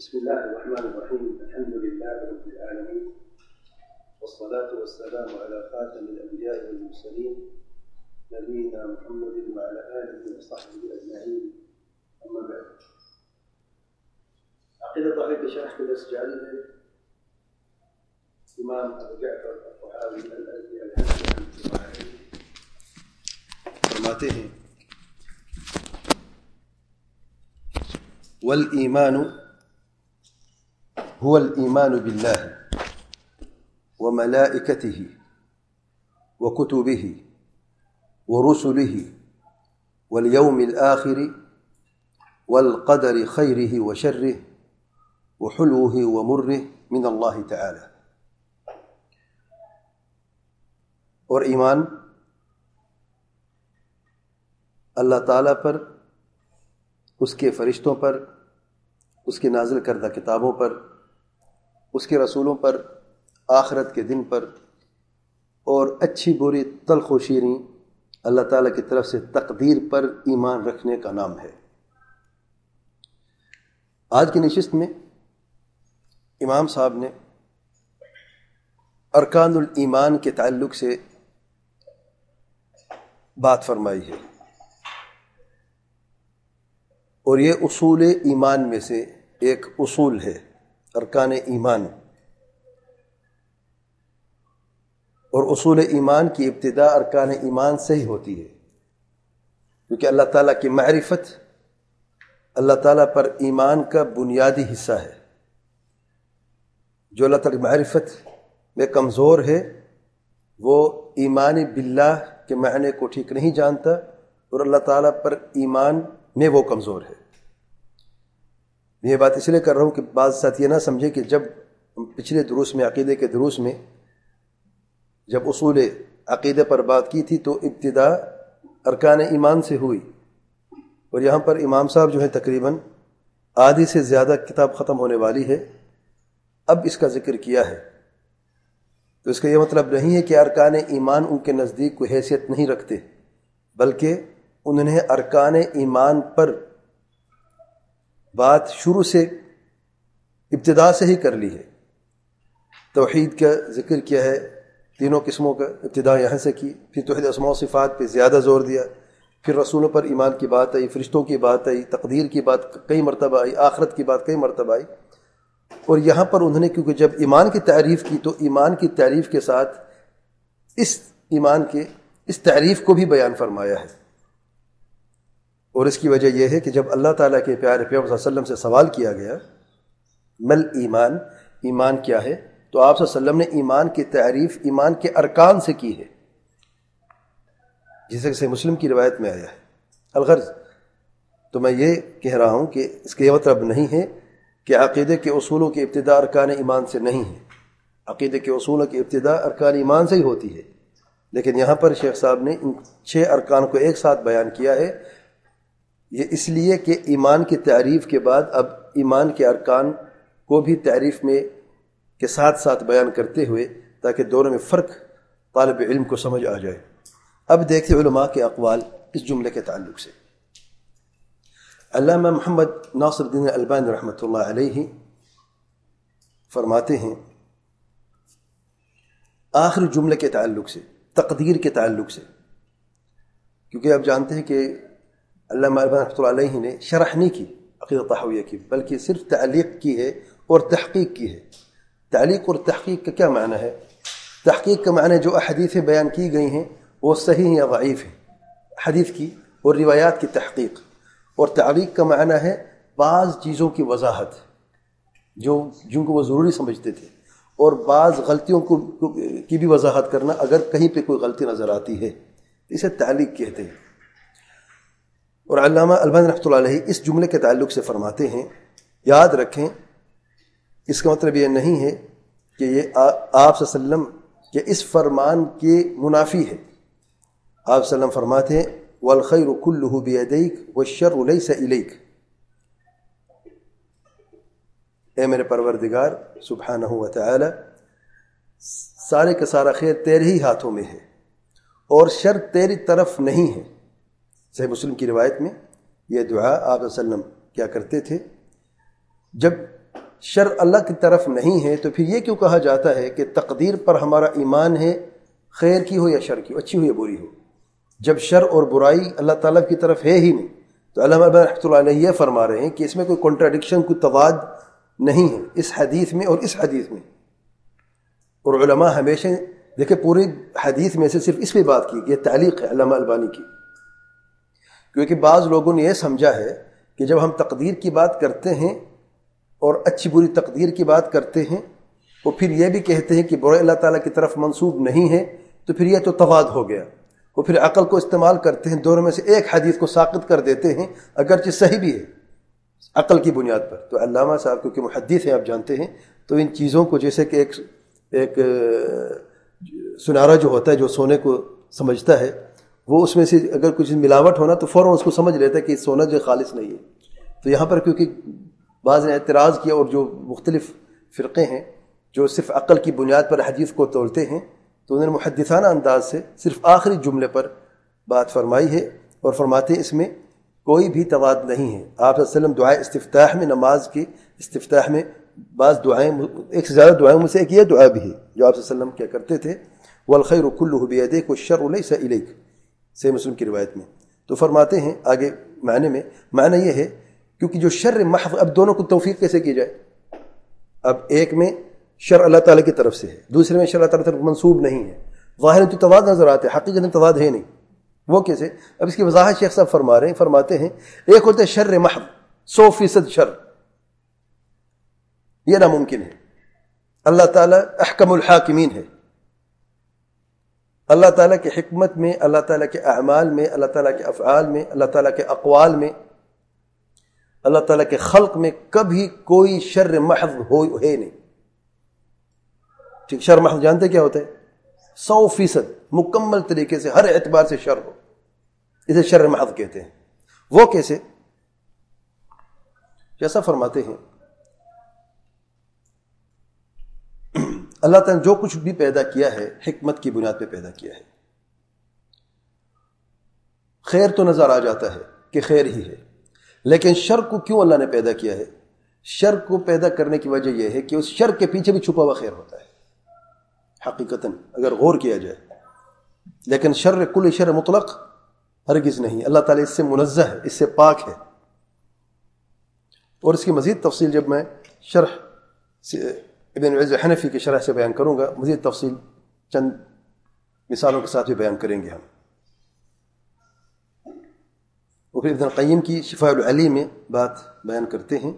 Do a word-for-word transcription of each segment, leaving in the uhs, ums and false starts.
بسم الله الرحمن الرحيم. الحمد لله رب العالمين، والصلاة والسلام على خاتم الأنبياء والمرسلين نبينا محمد وعلى آله وصحبه أجمعين. أما بعد، عقيدة توحيد شرح الأسجاري إمام أبو جعفر الطحاوي الأزدي الحنفي فرماتے ہیں: والإيمان هو الإيمان بالله وملائكته وكتبه ورسله واليوم الآخر والقدر خيره وشره وحلوه ومره من الله تعالى. اور ایمان اللہ تعالیٰ پر، اس کے فرشتوں پر، اس کے نازل کردہ کتابوں پر، اس کے رسولوں پر، آخرت کے دن پر، اور اچھی بری تلخ و شیریں اللہ تعالیٰ کی طرف سے تقدیر پر ایمان رکھنے کا نام ہے. آج کی نشست میں امام صاحب نے ارکان الایمان کے تعلق سے بات فرمائی ہے، اور یہ اصول ایمان میں سے ایک اصول ہے، ارکان ایمان. اور اصول ایمان کی ابتدا ارکان ایمان سے ہی ہوتی ہے، کیونکہ اللہ تعالیٰ کی معرفت اللہ تعالیٰ پر ایمان کا بنیادی حصہ ہے. جو اللہ تعالیٰ کی معرفت میں کمزور ہے وہ ایمان باللہ کے معنی کو ٹھیک نہیں جانتا، اور اللہ تعالیٰ پر ایمان میں وہ کمزور ہے. یہ بات اس لیے کر رہا ہوں کہ بعض ساتھ یہ نہ سمجھے کہ جب پچھلے دروس میں، عقیدے کے دروس میں جب اصول عقیدے پر بات کی تھی تو ابتدا ارکان ایمان سے ہوئی، اور یہاں پر امام صاحب جو ہے تقریباً آدھی سے زیادہ کتاب ختم ہونے والی ہے، اب اس کا ذکر کیا ہے. تو اس کا یہ مطلب نہیں ہے کہ ارکان ایمان ان کے نزدیک کوئی حیثیت نہیں رکھتے، بلکہ انہوں نے ارکان ایمان پر بات شروع سے، ابتدا سے ہی کر لی ہے. توحید کا ذکر کیا ہے، تینوں قسموں کا ابتدا یہاں سے کی، پھر توحید اسماء و صفات پہ زیادہ زور دیا، پھر رسولوں پر ایمان کی بات آئی، فرشتوں کی بات آئی، تقدیر کی بات کئی مرتبہ آئی، آخرت کی بات کئی مرتبہ آئی. اور یہاں پر انہوں نے کیونکہ جب ایمان کی تعریف کی تو ایمان کی تعریف کے ساتھ اس ایمان کے اس تعریف کو بھی بیان فرمایا ہے. اور اس کی وجہ یہ ہے کہ جب اللہ تعالیٰ کے پیارے پیغمبر صلی اللہ علیہ وسلم سے سوال کیا گیا مل ایمان، ایمان کیا ہے، تو آپ صلی اللہ علیہ وسلم نے ایمان کی تعریف ایمان کے ارکان سے کی ہے، جسے کہ مسلم کی روایت میں آیا ہے. الغرض تو میں یہ کہہ رہا ہوں کہ اس کا یہ مطلب نہیں ہے کہ عقیدے کے اصولوں کی ابتدا ارکان ایمان سے نہیں ہے. عقیدے کے اصولوں کی ابتدا ارکان ایمان سے ہی ہوتی ہے، لیکن یہاں پر شیخ صاحب نے ان چھ ارکان کو ایک ساتھ بیان کیا ہے، یہ اس لیے کہ ایمان کی تعریف کے بعد اب ایمان کے ارکان کو بھی تعریف میں کے ساتھ ساتھ بیان کرتے ہوئے تاکہ دونوں میں فرق طالب علم کو سمجھ آ جائے. اب دیکھتے علماء کے اقوال اس جملے کے تعلق سے. علامہ محمد ناصر الدین البانی رحمۃ اللہ علیہ فرماتے ہیں آخری جملے کے تعلق سے، تقدیر کے تعلق سے، کیونکہ آپ جانتے ہیں کہ علامہ البانی رحمۃ اللہ علیہ نے شرح نہیں کی عقیدہ طحاویہ کی، بلکہ صرف تعلیق کی ہے اور تحقیق کی ہے. تعلیق اور تحقیق کا کیا معنی ہے؟ تحقیق کا معنی جو احادیثیں بیان کی گئی ہیں وہ صحیح یا ضعیف ہیں، حدیث کی اور روایات کی تحقیق. اور تعلیق کا معنی ہے بعض چیزوں کی وضاحت جو جن کو وہ ضروری سمجھتے تھے، اور بعض غلطیوں کو کی بھی وضاحت کرنا اگر کہیں پہ کوئی غلطی نظر آتی ہے، اسے تعلیق کہتے ہیں. اور علامہ البانی رحمۃ اللہ علیہ اس جملے کے تعلق سے فرماتے ہیں یاد رکھیں اس کا مطلب یہ نہیں ہے کہ یہ آپ صلی اللہ علیہ وسلم کے اس فرمان کے منافی ہے. آپ صلی اللہ علیہ وسلم فرماتے ہیں والخیر کلہ بیدیک والشر لیس الیک، اے میرے پروردگار سبحانہ و تعالی، سارے کا سارا خیر تیرے ہی ہاتھوں میں ہے اور شر تیری طرف نہیں ہے. صحیح مسلم کی روایت میں یہ دعا آپ صلی اللہ علیہ وسلم کیا کرتے تھے جب شر اللہ کی طرف نہیں ہے، تو پھر یہ کیوں کہا جاتا ہے کہ تقدیر پر ہمارا ایمان ہے، خیر کی ہو یا شر کی ہو، اچھی ہو یا بری ہو؟ جب شر اور برائی اللہ تعالیٰ کی طرف ہے ہی نہیں، تو علامہ البانی رحمۃ اللہ علیہ یہ فرما رہے ہیں کہ اس میں کوئی کنٹراڈکشن، کوئی تضاد نہیں ہے اس حدیث میں اور اس حدیث میں۔ اور علماء ہمیشہ دیکھیں پوری حدیث میں سے صرف اس پہ بات کی، یہ تعلیق ہے علامہ البانی کی، کیونکہ بعض لوگوں نے یہ سمجھا ہے کہ جب ہم تقدیر کی بات کرتے ہیں اور اچھی بری تقدیر کی بات کرتے ہیں اور پھر یہ بھی کہتے ہیں کہ برائی اللہ تعالیٰ کی طرف منسوب نہیں ہے، تو پھر یہ تو تضاد ہو گیا، وہ پھر عقل کو استعمال کرتے ہیں، دونوں میں سے ایک حدیث کو ساقط کر دیتے ہیں اگرچہ صحیح بھی ہے عقل کی بنیاد پر۔ تو علامہ صاحب کیونکہ محدث ہیں آپ جانتے ہیں، تو ان چیزوں کو جیسے کہ ایک ایک سنارا جو ہوتا ہے جو سونے کو سمجھتا ہے، وہ اس میں سے اگر کچھ ملاوٹ ہونا تو فوراً اس کو سمجھ لیتا ہے کہ سونا جو خالص نہیں ہے۔ تو یہاں پر کیونکہ بعض نے اعتراض کیا، اور جو مختلف فرقے ہیں جو صرف عقل کی بنیاد پر حدیث کو تولتے ہیں، تو انہوں نے محدثانہ انداز سے صرف آخری جملے پر بات فرمائی ہے اور فرماتے ہیں اس میں کوئی بھی تضاد نہیں ہے۔ آپ صلی اللہ علیہ وسلم دعائے استفتاح میں، نماز کی استفتاح میں بعض دعائیں، ایک سے زیادہ دعائیں میں سے ایک یہ دعا بھی ہے جو آپ صلی اللہ علیہ وسلم کیا کرتے تھے، والخیر کلہ بیدیک والشر لیس الیک، صحیح مسلم کی روایت میں۔ تو فرماتے ہیں آگے معنی میں، معنی یہ ہے کیونکہ جو شر محض، اب دونوں کو توفیق کیسے کی جائے؟ اب ایک میں شر اللہ تعالیٰ کی طرف سے ہے، دوسرے میں شر اللہ تعالیٰ کی طرف منسوب نہیں ہے، ظاہر تو تضاد نظر آتے ہیں، حقیقت میں تضاد ہے نہیں، وہ کیسے؟ اب اس کی وضاحت شیخ صاحب فرما رہے ہیں، فرماتے ہیں ایک ہوتا ہے شر محض، سو فیصد شر، یہ ناممکن ہے، اللہ تعالیٰ احکم الحاکمین ہے، اللہ تعالیٰ کی حکمت میں، اللہ تعالیٰ کے اعمال میں، اللہ تعالیٰ کے افعال میں، اللہ تعالیٰ کے اقوال میں، اللہ تعالیٰ کے خلق میں کبھی کوئی شر محض ہو ہے نہیں۔ ٹھیک، شر محض جانتے کیا ہوتا ہے؟ سو فیصد مکمل طریقے سے ہر اعتبار سے شر ہو، اسے شر محض کہتے ہیں۔ وہ کیسے؟ جیسا فرماتے ہیں اللہ تعالیٰ نے جو کچھ بھی پیدا کیا ہے حکمت کی بنیاد پہ پیدا کیا ہے۔ خیر تو نظر آ جاتا ہے کہ خیر ہی ہے، لیکن شر کو کیوں اللہ نے پیدا کیا ہے؟ شر کو پیدا کرنے کی وجہ یہ ہے کہ اس شر کے پیچھے بھی چھپا ہوا خیر ہوتا ہے حقیقتاً اگر غور کیا جائے، لیکن شر کل شر مطلق ہرگز نہیں، اللہ تعالیٰ اس سے منزہ ہے، اس سے پاک ہے۔ اور اس کی مزید تفصیل جب میں شرح ابن عز حنفی کی شرح سے بیان کروں گا، مزید تفصیل چند مثالوں کے ساتھ بھی بیان کریں گے ہم۔ اور پھر ابن القیم کی شفاء العلی میں بات بیان کرتے ہیں،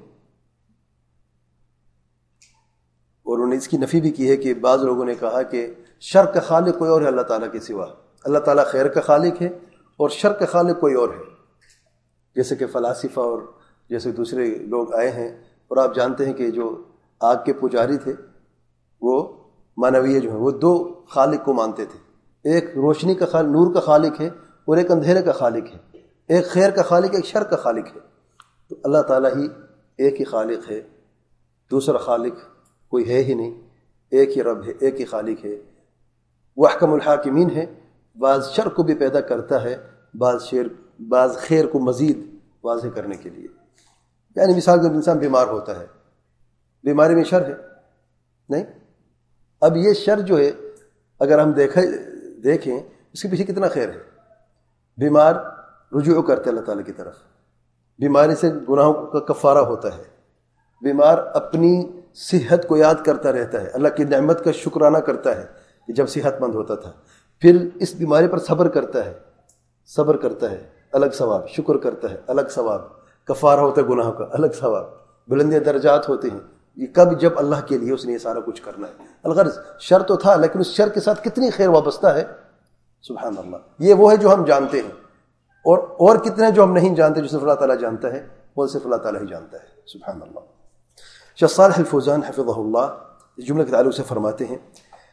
اور انہوں نے اس کی نفی بھی کی ہے کہ بعض لوگوں نے کہا کہ شر کا خالق کوئی اور ہے اللہ تعالیٰ کے سوا، اللہ تعالیٰ خیر کا خالق ہے اور شر کا خالق کوئی اور ہے، جیسے کہ فلاسفہ اور جیسے دوسرے لوگ آئے ہیں، اور آپ جانتے ہیں کہ جو آگ کے پجاری تھے وہ مانویہ جو ہیں وہ دو خالق کو مانتے تھے، ایک روشنی کا خالق، نور کا خالق ہے، اور ایک اندھیرے کا خالق ہے، ایک خیر کا خالق، ایک شر کا خالق ہے۔ تو اللہ تعالیٰ ہی ایک ہی خالق ہے، دوسرا خالق کوئی ہے ہی نہیں، ایک ہی رب ہے، ایک ہی خالق ہے، وہ احکم الحاکمین ہے، بعض شر کو بھی پیدا کرتا ہے، بعض شیر بعض خیر کو مزید واضح کرنے کے لیے۔ یعنی مثال کے انسان بیمار ہوتا ہے، بیماری میں شر ہے نہیں، اب یہ شر جو ہے اگر ہم دیکھیں دیکھیں اس کے پیچھے کتنا خیر ہے۔ بیمار رجوع کرتے اللہ تعالیٰ کی طرف، بیماری سے گناہوں کا کفارہ ہوتا ہے، بیمار اپنی صحت کو یاد کرتا رہتا ہے، اللہ کی نعمت کا شکرانہ کرتا ہے کہ جب صحت مند ہوتا تھا، پھر اس بیماری پر صبر کرتا ہے، صبر کرتا ہے الگ ثواب، شکر کرتا ہے الگ ثواب، کفارہ ہوتا ہے گناہوں کا الگ ثواب، بلندی درجات ہوتے ہیں۔ یہ کب؟ جب اللہ کے لیے اس نے یہ سارا کچھ کرنا ہے۔ الغرض شر تو تھا، لیکن اس شر کے ساتھ کتنی خیر وابستہ ہے، سبحان اللہ۔ یہ وہ ہے جو ہم جانتے ہیں، اور اور کتنے جو ہم نہیں جانتے، جو صرف اللہ تعالیٰ جانتا ہے، وہ صرف اللہ تعالیٰ ہی جانتا ہے، سبحان اللہ۔ شیخ صالح الفوزان حفظہ اللہ اس جملے کے تعلق سے فرماتے ہیں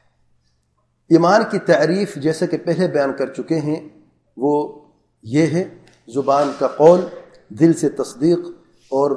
ایمان کی تعریف جیسے کہ پہلے بیان کر چکے ہیں، وہ یہ ہے زبان کا قول، دل سے تصدیق، اور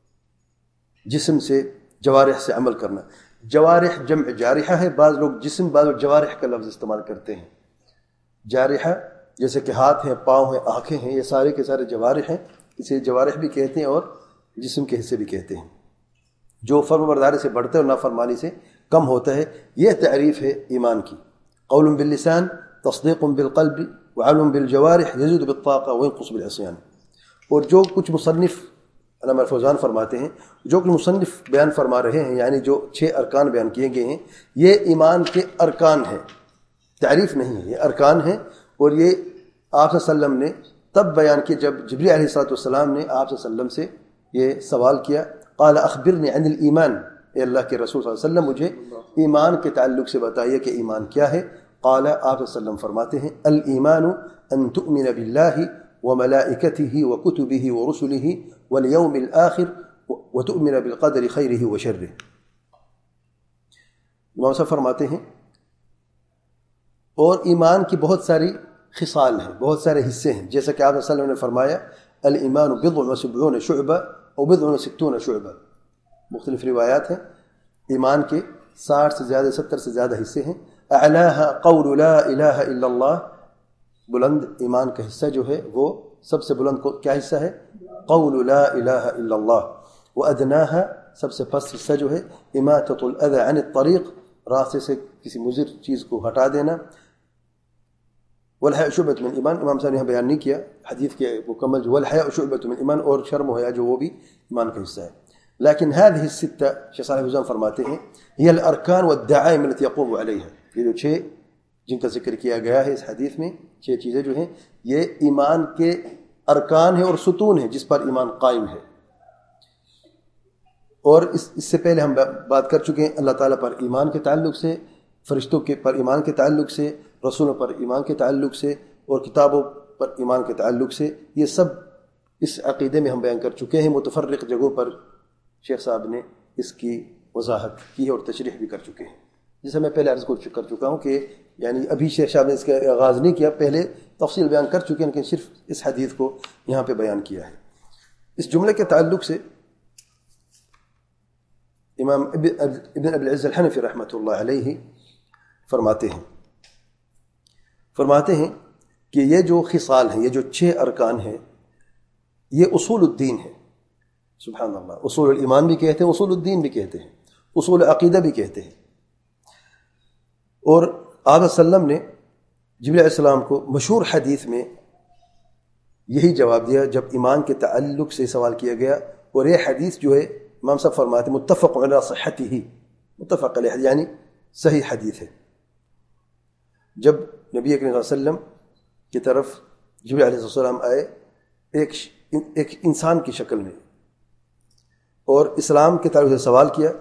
جسم سے جوارح سے عمل کرنا۔ جوارح جمع جارحہ ہے، بعض لوگ جسم، بعض لوگ جوارح کا لفظ استعمال کرتے ہیں۔ جارحہ جیسے کہ ہاتھ ہیں، پاؤں ہیں، آنکھیں ہیں، یہ سارے کے سارے جوارح ہیں، اسے جوارح بھی کہتے ہیں اور جسم کے حصے بھی کہتے ہیں۔ جو فرم برداری سے بڑھتا ہے اور نافرمانی سے کم ہوتا ہے. یہ تعریف ہے ایمان کی. قول باللسان تصدیق بالقلب وعلم بالجوارح یزید بالطاقہ وینقص بالعصیان. اور جو کچھ مصنف علامہ فوزان فرماتے ہیں، جو کہ مصنف بیان فرما رہے ہیں، یعنی جو چھ ارکان بیان کیے گئے ہیں، یہ ایمان کے ارکان ہیں، تعریف نہیں ہے، یہ ارکان ہیں. اور یہ آپ صلی اللہ علیہ وسلم نے تب بیان کیا جب جبریل علیہ الصلوۃ والسلام نے آپ صلی اللہ علیہ وسلم سے یہ سوال کیا، قال اخبرنی عن الایمان، اے اللہ کے رسول صلی اللہ علیہ وسلم مجھے ایمان کے تعلق سے بتائیے کہ ایمان کیا ہے. قال آپ صلی اللہ علیہ وسلم فرماتے ہیں الایمان ان تؤمن باللہ وملائکته وکتبه ورسله والیوم الآخر وتؤمن بالقدر خیرہ وشرہ. امام صاحب فرماتے ہیں اور ایمان کی بہت ساری خصال ہیں، بہت سارے حصے ہیں، جیسا کہ آپ صلی اللہ علیہ وسلم نے فرمایا الایمان بضع وسبعون شعبہ او بضع وستون شعبہ. مختلف روایات ہیں. ایمان کے ساٹھ سے زیادہ ستر سے زیادہ حصے ہیں. اعلاها قول لا الہ الا اللہ، بلند ایمان کا حصہ جو ہے وہ سب سے بلند کیا حصہ ہے؟ قول لا الہ الا اللہ. وادناها، سب سے پست حصہ جو ہے اماطۃ الاذى عن الطریق، راستے سے کسی مضر چیز کو ہٹا دینا. والحیاء شعبۃ من ایمان، امام صاحب نے یہاں بیان نہیں کیا حدیث کے مکمل جو والحیاء شعبۃ من ایمان، اور شرم و حیا جو وہ بھی ایمان کا حصہ ہے. لیکن هذه الستة شیخ صالح فوزان فرماتے ہیں هي الارکان والدعائم التي يقوم عليها، یہ جو چھ جن کا ذکر کیا گیا ہے اس حدیث میں، چھ چیزیں جو ہیں یہ ایمان کے ارکان ہیں اور ستون ہیں جس پر ایمان قائم ہے. اور اس اس سے پہلے ہم بات کر چکے ہیں اللہ تعالیٰ پر ایمان کے تعلق سے، فرشتوں کے پر ایمان کے تعلق سے، رسولوں پر ایمان کے تعلق سے، اور کتابوں پر ایمان کے تعلق سے. یہ سب اس عقیدے میں ہم بیان کر چکے ہیں. متفرق جگہوں پر شیخ صاحب نے اس کی وضاحت کی ہے اور تشریح بھی کر چکے ہیں، جسے میں پہلے عرض کر چکا ہوں کہ یعنی ابھی شیخ صاحب نے اس کا آغاز نہیں کیا، پہلے تفصیل بیان کر چکے ہیں، لیکن صرف اس حدیث کو یہاں پہ بیان کیا ہے. اس جملے کے تعلق سے امام ابن ابی العز الحنفی رحمۃ اللہ علیہ فرماتے ہیں فرماتے ہیں کہ یہ جو خصال ہیں، یہ جو چھ ارکان ہیں، یہ اصول الدین ہے. سبحان اللہ، اصول الایمان بھی کہتے ہیں، اصول الدین بھی کہتے ہیں، اصول عقیدہ بھی کہتے ہیں. اور آپ صلی اللہ علیہ وسلم نے جبریل علیہ السلام کو مشہور حدیث میں یہی جواب دیا جب ایمان کے تعلق سے سوال کیا گیا. اور یہ حدیث جو ہے امام صاحب فرماتے ہیں متفق علی صحتہ، متفق علیہ یعنی صحیح حدیث ہے. جب نبی اکرم صلی اللہ علیہ وسلم کی طرف جبریل علیہ السلام آئے ایک ایک انسان کی شکل میں اور اسلام کے تعلق سے سوال کیا،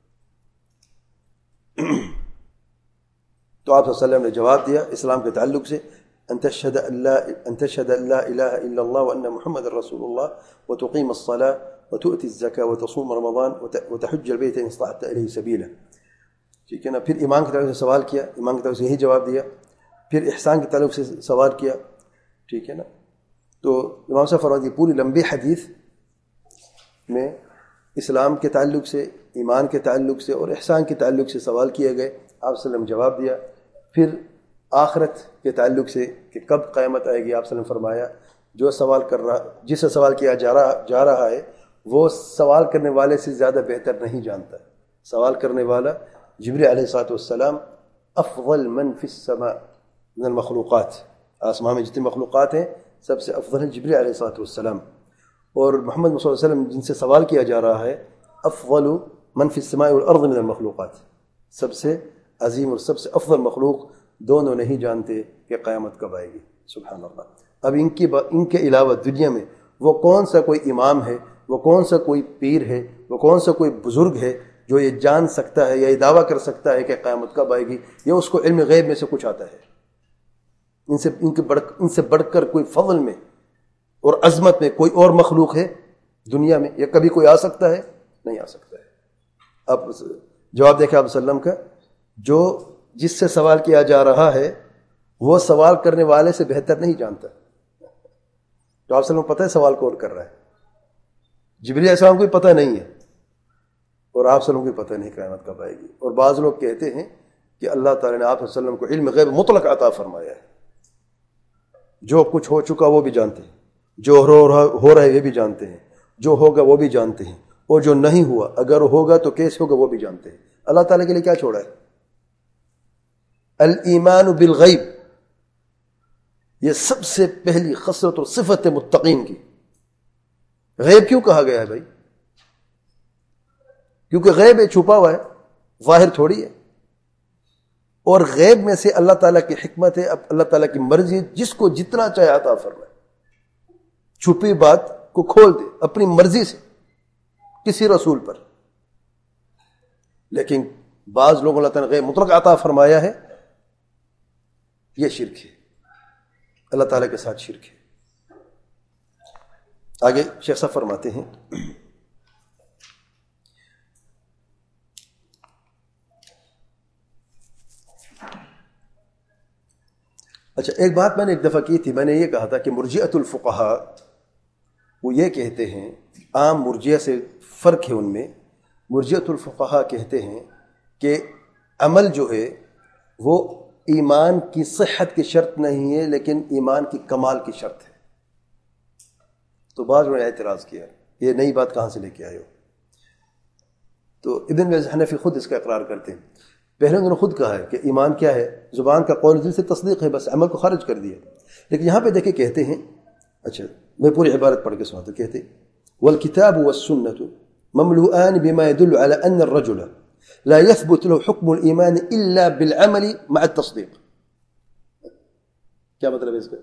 تو آپ صلی اللہ علیہ وسلم نے جواب دیا اسلام کے تعلق سے ان تشهد ان لا ان تشهد ان لا اله الا الله وان محمد رسول الله وتقيم الصلاه وتؤتي الزكاه وتصوم رمضان وتحج البيت ان استطعت اليه سبيلا. ٹھیک ہے نا. پھر ایمان کے تعلق سے سوال کیا، ایمان کے تعلق سے یہی جواب دیا. پھر احسان کے تعلق سے سوال کیا. ٹھیک ہے نا. تو امام صاحب فرماتے ہیں پوری لمبی حدیث میں اسلام کے تعلق سے، ایمان کے تعلق سے اور احسان کے تعلق سے سوال کیے گئے. آپ صلی اللہ علیہ وسلم جواب دیا. پھر آخرت کے تعلق سے کہ کب قیامت آئے گی، آپ صلی اللہ علیہ وسلم فرمایا جو سوال کر رہا جس سے سوال کیا جا رہا جا رہا ہے وہ سوال کرنے والے سے زیادہ بہتر نہیں جانتا. سوال کرنے والا جبریل علیہ الصلوۃ والسلام افضل من فی السماء من المخلوقات، آسمان میں جتنی مخلوقات ہیں سب سے افضل ہیں جبریل علیہ الصلوۃ والسلام. اور محمد صلی اللہ علیہ وسلم جن سے سوال کیا جا رہا ہے افضل من فی السماء والارض من المخلوقات، سب سے عظیم اور سب سے افضل مخلوق دونوں نہیں جانتے کہ قیامت کب آئے گی. سبحان اللہ. اب ان کی ان کے علاوہ دنیا میں وہ کون سا کوئی امام ہے، وہ کون سا کوئی پیر ہے، وہ کون سا کوئی بزرگ ہے جو یہ جان سکتا ہے یا یہ دعویٰ کر سکتا ہے کہ قیامت کب آئے گی، یا اس کو علم غیب میں سے کچھ آتا ہے. ان سے ان کے بڑھ ان سے بڑھ کر کوئی فضل میں اور عظمت میں کوئی اور مخلوق ہے دنیا میں، یا کبھی کوئی آ سکتا ہے؟ نہیں آ سکتا ہے. اب جواب دیکھیں آپ وسلم کا، جو جس سے سوال کیا جا رہا ہے وہ سوال کرنے والے سے بہتر نہیں جانتا. تو آپ وسلم کو پتہ ہے سوال کون کر رہا ہے. جبریل علیہ السلام کو پتہ نہیں ہے اور آپ وسلم کو پتہ نہیں قیامت کب آئے گی. اور بعض لوگ کہتے ہیں کہ اللہ تعالیٰ نے آپ وسلم کو علم غیب مطلق عطا فرمایا ہے، جو کچھ ہو چکا وہ بھی جانتے ہیں، جو ہو رہا ہے وہ بھی جانتے ہیں، جو ہوگا وہ بھی جانتے ہیں، اور جو نہیں ہوا اگر ہوگا تو کیسے ہوگا وہ بھی جانتے ہیں. اللہ تعالیٰ کے لیے کیا چھوڑا ہے؟ الایمان بالغیب، یہ سب سے پہلی خصلت اور صفت ہے متقین کی. غیب کیوں کہا گیا ہے بھائی؟ کیونکہ غیب ہے، چھپا ہوا ہے، ظاہر تھوڑی ہے. اور غیب میں سے اللہ تعالیٰ کی حکمت ہے، اللہ تعالیٰ کی مرضی، جس کو جتنا چاہے عطا فرمائے. چھپی بات کو کھول دے اپنی مرضی سے کسی رسول پر. لیکن بعض لوگوں اللہ تعالیٰ نے غیب مطلق عطا فرمایا ہے، یہ شرک ہے، اللہ تعالیٰ کے ساتھ شرک ہے. آگے شیخ صاحب فرماتے ہیں اچھا ایک بات میں نے ایک دفعہ کی تھی، میں نے یہ کہا تھا کہ مرجئۃ الفقہاء وہ یہ کہتے ہیں، عام مرجئہ سے فرق ہے ان میں. مرجئۃ الفقہاء کہتے ہیں کہ عمل جو ہے وہ ایمان کی صحت کی شرط نہیں ہے، لیکن ایمان کی کمال کی شرط ہے. تو بعض نے اعتراض کیا یہ نئی بات کہاں سے لے کے آئے ہو؟ تو ابن حنفی خود اس کا اقرار کرتے ہیں. پہلے انہوں نے خود کہا ہے کہ ایمان کیا ہے؟ زبان کا قول، دل سے تصدیق ہے، بس عمل کو خارج کر دیا. لیکن یہاں پہ دیکھیں کہتے ہیں، اچھا میں پوری عبارت پڑھ کے سناتا ہوں. کہتے والکتاب والسنة مملوءان بما يدل على أن الرجل لا يثبت له حكم الإيمان إلا بالعمل مع التصديق. کیا مطلب ہے اس کا؟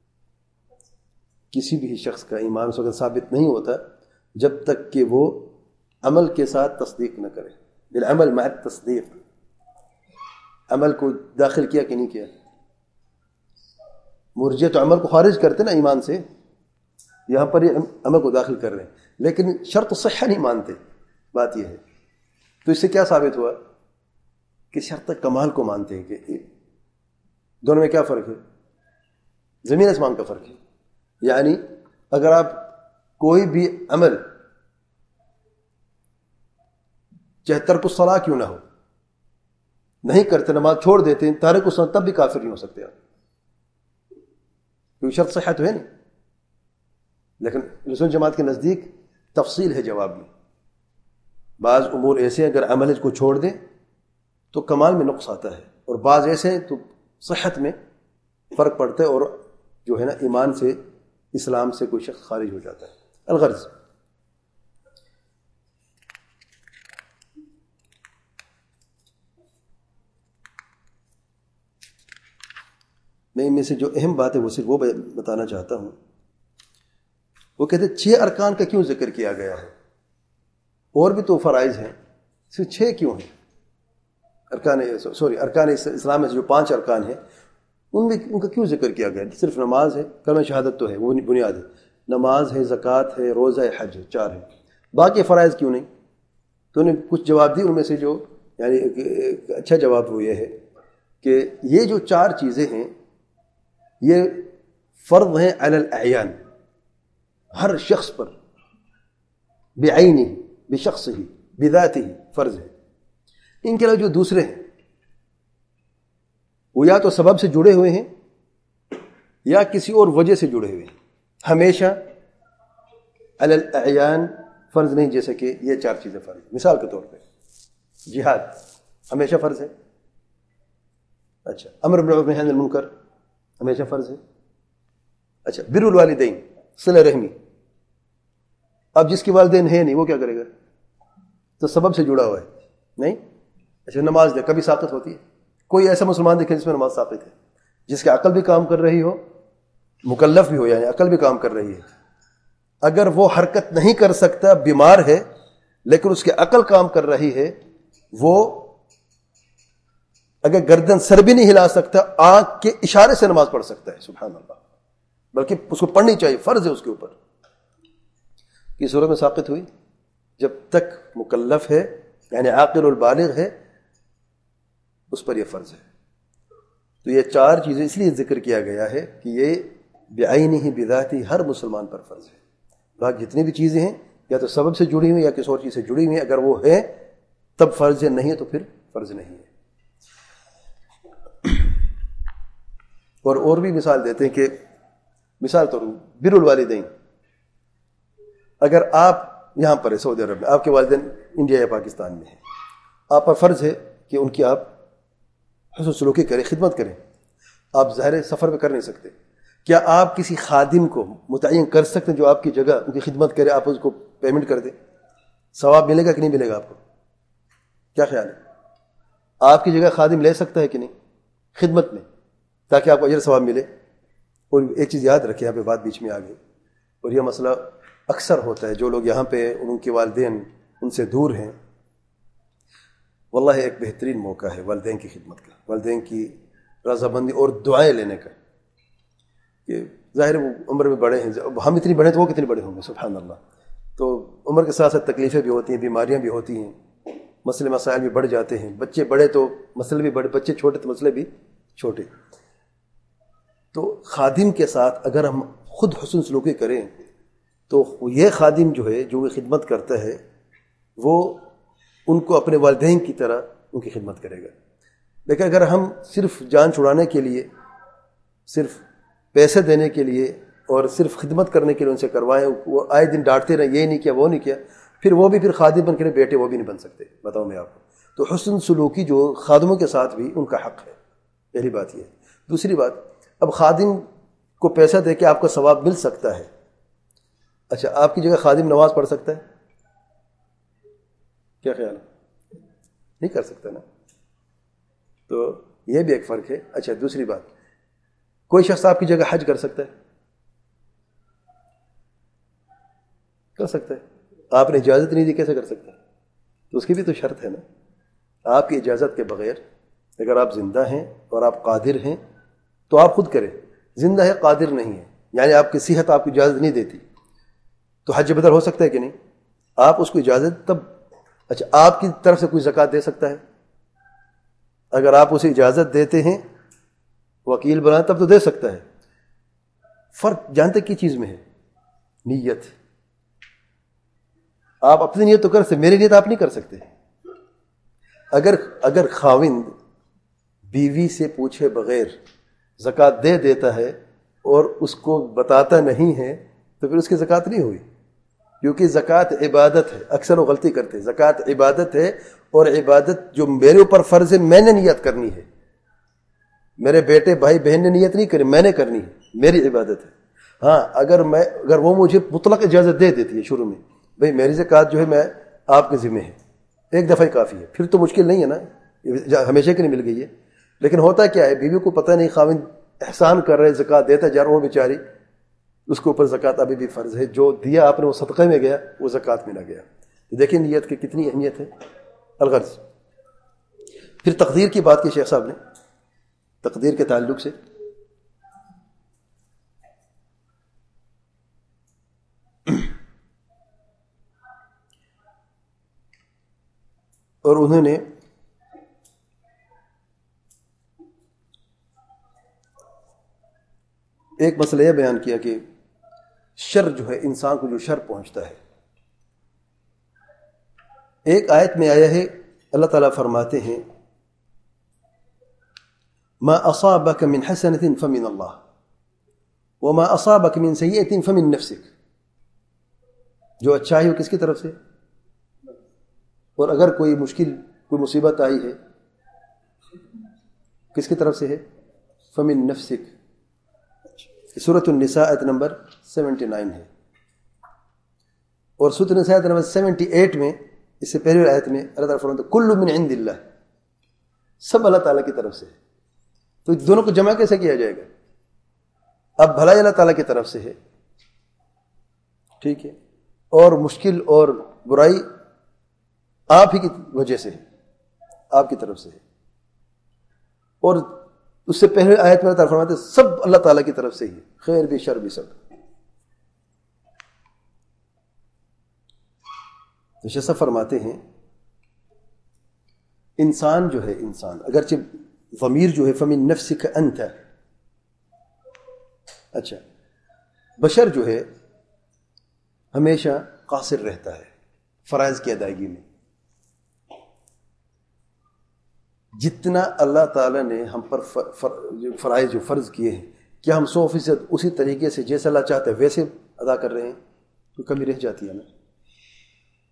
کسی بھی شخص کا ایمان اس وقت ثابت نہیں ہوتا جب تک کہ وہ عمل کے ساتھ تصدیق نہ کرے. بالعمل مع التصدیق، عمل کو داخل کیا کہ نہیں کیا؟ مرجئہ تو عمل کو خارج کرتے نا ایمان سے، یہاں پر یہ عمل کو داخل کر رہے ہیں، لیکن شرط صحہ نہیں مانتے. بات یہ ہے. تو اس سے کیا ثابت ہوا کہ شرط کمال کو مانتے ہیں. کہ دونوں میں کیا فرق ہے؟ زمین آسمان کا فرق ہے. یعنی اگر آپ کوئی بھی عمل چاہے ترک الصلاۃ کیوں نہ ہو نہیں کرتے، نماز چھوڑ دیتے ہیں، تارک الصلاۃ، تب بھی کافر نہیں ہو سکتے آپ، کیونکہ شرط صحت ہے نہیں. لیکن رسول جماعت کے نزدیک تفصیل ہے جواب میں. بعض امور ایسے اگر عمل کو چھوڑ دیں تو کمال میں نقص آتا ہے، اور بعض ایسے تو صحت میں فرق پڑتا ہے، اور جو ہے نا ایمان سے، اسلام سے کوئی شخص خارج ہو جاتا ہے. الغرض میں ان میں سے جو اہم بات ہے وہ صرف وہ بتانا چاہتا ہوں. وہ کہتے ہیں چھ ارکان کا کیوں ذکر کیا گیا ہے؟ اور بھی تو فرائض ہیں، صرف چھ کیوں ہیں؟ ارکان سوری ارکان اسلام میں جو پانچ ارکان ہیں ان میں ان کا کیوں ذکر کیا گیا؟ صرف نماز ہے، کلمہ شہادت تو ہے، وہ بنیاد ہے. نماز ہے، زکوٰۃ ہے، روزہ ہے، حج ہے، چار ہے. باقی فرائض کیوں نہیں؟ تو انہیں کچھ جواب دی. ان میں سے جو یعنی ایک اچھا جواب وہ یہ ہے کہ یہ جو چار چیزیں ہیں یہ فرض ہیں علی الاعیان، ہر شخص پر، بعینہ، بشخصہ، بذاتہ فرض ہے. ان کے علاوہ جو دوسرے ہیں وہ یا تو سبب سے جڑے ہوئے ہیں یا کسی اور وجہ سے جڑے ہوئے ہیں. ہمیشہ علی الاعیان فرض نہیں، جیسے کہ یہ چار چیزیں فرض. مثال کے طور پہ جہاد ہمیشہ فرض ہے. اچھا امر بالمعروف نہی عن المنکر ہمیشہ فرض ہے. اچھا بر الوالدین، صلہ رحمی. اب جس کے والدین ہیں نہیں وہ کیا کرے گا؟ تو سبب سے جڑا ہوا ہے نہیں. اچھا نماز دے کبھی ساقط ہوتی ہے؟ کوئی ایسا مسلمان دیکھے جس میں نماز ساقط ہے، جس کی عقل بھی کام کر رہی ہو، مکلف بھی ہو، یعنی عقل بھی کام کر رہی ہے. اگر وہ حرکت نہیں کر سکتا، بیمار ہے، لیکن اس کی عقل کام کر رہی ہے، وہ اگر گردن سر بھی نہیں ہلا سکتا، آنکھ کے اشارے سے نماز پڑھ سکتا ہے. سبحان اللہ. بلکہ اس کو پڑھنی چاہیے، فرض ہے اس کے اوپر. کس صورت میں ساقط ہوئی؟ جب تک مکلف ہے، یعنی عاقل البالغ ہے، اس پر یہ فرض ہے. تو یہ چار چیزیں اس لیے ذکر کیا گیا ہے کہ یہ بعینہ بذاتہ ہر مسلمان پر فرض ہے. باقی جتنی بھی چیزیں ہیں یا تو سبب سے جڑی ہوئی یا کسی اور چیز سے جڑی ہوئی ہیں، اگر وہ ہے تب فرض ہے، نہیں ہے تو پھر فرض نہیں ہے. اور اور بھی مثال دیتے ہیں کہ مثال طور بر الوالدین، اگر آپ یہاں پر ہے سعودی عرب میں، آپ کے والدین انڈیا یا پاکستان میں ہیں، آپ پر فرض ہے کہ ان کی آپ حسن سلوکی کریں، خدمت کریں. آپ ظاہر سفر پہ کر نہیں سکتے. کیا آپ کسی خادم کو متعین کر سکتے ہیں جو آپ کی جگہ ان کی خدمت کرے، آپ اس کو پیمنٹ کر دیں؟ ثواب ملے گا کہ نہیں ملے گا آپ کو؟ کیا خیال ہے؟ آپ کی جگہ خادم لے سکتا ہے کہ نہیں خدمت میں، تاکہ آپ کو اجر ثواب ملے؟ اور ایک چیز یاد رکھیں، یہاں پہ بات بیچ میں آ گئی، اور یہ مسئلہ اکثر ہوتا ہے، جو لوگ یہاں پہ ان کے والدین ان سے دور ہیں، واللہ ایک بہترین موقع ہے والدین کی خدمت کا، والدین کی رضامندی اور دعائیں لینے کا. کہ ظاہر وہ عمر میں بڑے ہیں، ہم اتنی بڑے تو وہ کتنے بڑے ہوں گے، سبحان اللہ. تو عمر کے ساتھ ساتھ تکلیفیں بھی ہوتی ہیں، بیماریاں بھی ہوتی ہیں، مسئلے مسائل بھی بڑھ جاتے ہیں. بچے بڑے تو مسئلے بھی بڑے، بچے چھوٹے تو مسئلے بھی چھوٹے. تو خادم کے ساتھ اگر ہم خود حسن سلوکی کریں تو یہ خادم جو ہے، جو وہ خدمت کرتا ہے، وہ ان کو اپنے والدین کی طرح ان کی خدمت کرے گا. لیکن اگر ہم صرف جان چھڑانے کے لیے، صرف پیسے دینے کے لیے اور صرف خدمت کرنے کے لیے ان سے کروائیں، وہ آئے دن ڈانٹتے رہیں، یہ نہیں کیا وہ نہیں کیا، پھر وہ بھی پھر خادم بن کے بیٹے وہ بھی نہیں بن سکتے. بتاؤں میں آپ کو. تو حسن سلوکی جو خادموں کے ساتھ بھی ان کا حق ہے، پہلی بات یہ ہے. دوسری بات، اب خادم کو پیسہ دے کے آپ کو ثواب مل سکتا ہے. اچھا، آپ کی جگہ خادم نماز پڑھ سکتا ہے؟ کیا خیال ہے؟ نہیں کر سکتا نا. تو یہ بھی ایک فرق ہے. اچھا، دوسری بات، کوئی شخص آپ کی جگہ حج کر سکتا ہے؟ کر سکتا ہے. آپ نے اجازت نہیں دی، کیسے کر سکتا ہے؟ تو اس کی بھی تو شرط ہے نا. آپ کی اجازت کے بغیر اگر آپ زندہ ہیں اور آپ قادر ہیں تو آپ خود کریں. زندہ ہے، قادر نہیں ہے، یعنی آپ کی صحت آپ کو اجازت نہیں دیتی، تو حج بدل ہو سکتا ہے کہ نہیں؟ آپ اس کو اجازت تب. اچھا، آپ کی طرف سے کوئی زکوٰۃ دے سکتا ہے؟ اگر آپ اسے اجازت دیتے ہیں، وکیل بنا، تب تو دے سکتا ہے. فرق جانتے کی چیز میں ہے؟ نیت. آپ اپنی نیت تو کر سکتے، میری نیت آپ نہیں کر سکتے. اگر اگر خاوند بیوی سے پوچھے بغیر زکوٰۃ دے دیتا ہے اور اس کو بتاتا نہیں ہے تو پھر اس کی زکوٰۃ نہیں ہوئی، کیونکہ زکوٰۃ عبادت ہے. اکثر وہ غلطی کرتے ہیں. زکوٰۃ عبادت ہے، اور عبادت جو میرے اوپر فرض ہے میں نے نیت کرنی ہے. میرے بیٹے بھائی بہن نے نیت نہیں کری، میں نے کرنی ہے، میری عبادت ہے. ہاں، اگر میں اگر وہ مجھے مطلق اجازت دے دیتی ہے شروع میں، بھئی میری زکوٰۃ جو ہے میں آپ کے ذمہ ہے، ایک دفعہ ہی کافی ہے، پھر تو مشکل نہیں ہے نا، ہمیشہ کے لیے مل گئی ہے. لیکن ہوتا کیا ہے، بیوی کو پتہ نہیں خاوند احسان کر رہے، زکوٰۃ دیتا جا رہا، وہ بیچاری اس کے اوپر زکوٰۃ ابھی بھی فرض ہے. جو دیا آپ نے وہ صدقے میں گیا، وہ زکوٰۃ میں نہ گیا. دیکھیں نیت کی کتنی اہمیت ہے. الغرض، پھر تقدیر کی بات کی شیخ صاحب نے. تقدیر کے تعلق سے اور انہوں نے ایک مسئلہ یہ بیان کیا کہ شر جو ہے، انسان کو جو شر پہنچتا ہے، ایک آیت میں آیا ہے، اللہ تعالیٰ فرماتے ہیں ما اصابك من حسنة فمن الله وما اصابك من سيئة فمن نفسك. جو اچھائی ہو کس کی طرف سے؟ اور اگر کوئی مشکل، کوئی مصیبت آئی ہے، کس کی طرف سے ہے؟ فمن نفسک. سورۃ النساء آیت نمبر سیونٹی نائن ہے. اور سورۃ النساء آیت نمبر سیونٹی ایٹ میں، اس سے پہلے آیت میں اللہ تعالیٰ فرماتا ہے کل من عند اللہ، سب اللہ تعالیٰ کی طرف سے. تو دونوں کو جمع کیسے کیا جائے گا؟ اب بھلائی اللہ تعالیٰ کی طرف سے ہے، ٹھیک ہے، اور مشکل اور برائی آپ ہی کی وجہ سے ہے، آپ کی طرف سے ہے. اور اس سے پہلے آیت میں اللہ تعالیٰ فرماتے ہیں سب اللہ تعالیٰ کی طرف سے ہی، خیر بھی شر بھی سب. تو شیخ فرماتے ہیں انسان جو ہے، انسان اگرچہ ضمیر جو ہے فمن نفسک انت، اچھا، بشر جو ہے ہمیشہ قاصر رہتا ہے فرائض کی ادائیگی میں. جتنا اللہ تعالیٰ نے ہم پر فرائض جو فرض کیے ہیں، کیا ہم سو فیصد اسی طریقے سے جیسے اللہ چاہتا ہے ویسے ادا کر رہے ہیں؟ تو کمی رہ جاتی ہے نا.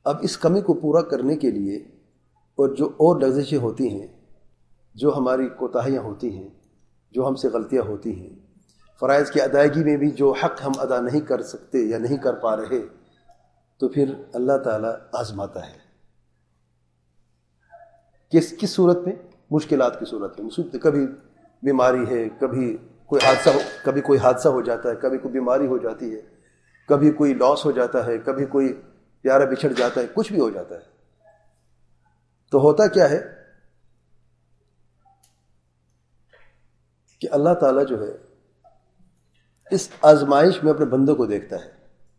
اب اس کمی کو پورا کرنے کے لیے اور جو اور لغزشیں ہوتی ہیں، جو ہماری کوتاہیاں ہوتی ہیں، جو ہم سے غلطیاں ہوتی ہیں، فرائض کی ادائیگی میں بھی جو حق ہم ادا نہیں کر سکتے یا نہیں کر پا رہے، تو پھر اللہ تعالیٰ آزماتا ہے۔ کس کس صورت میں؟ مشکلات کی صورت میں۔ کبھی بیماری ہے، کبھی کوئی حادثہ ہو کبھی کوئی حادثہ ہو جاتا ہے، کبھی کوئی بیماری ہو جاتی ہے، کبھی کوئی لاس ہو جاتا ہے، کبھی کوئی پیارا بچھڑ جاتا ہے، کچھ بھی ہو جاتا ہے۔ تو ہوتا کیا ہے کہ اللہ تعالیٰ جو ہے اس آزمائش میں اپنے بندوں کو دیکھتا ہے،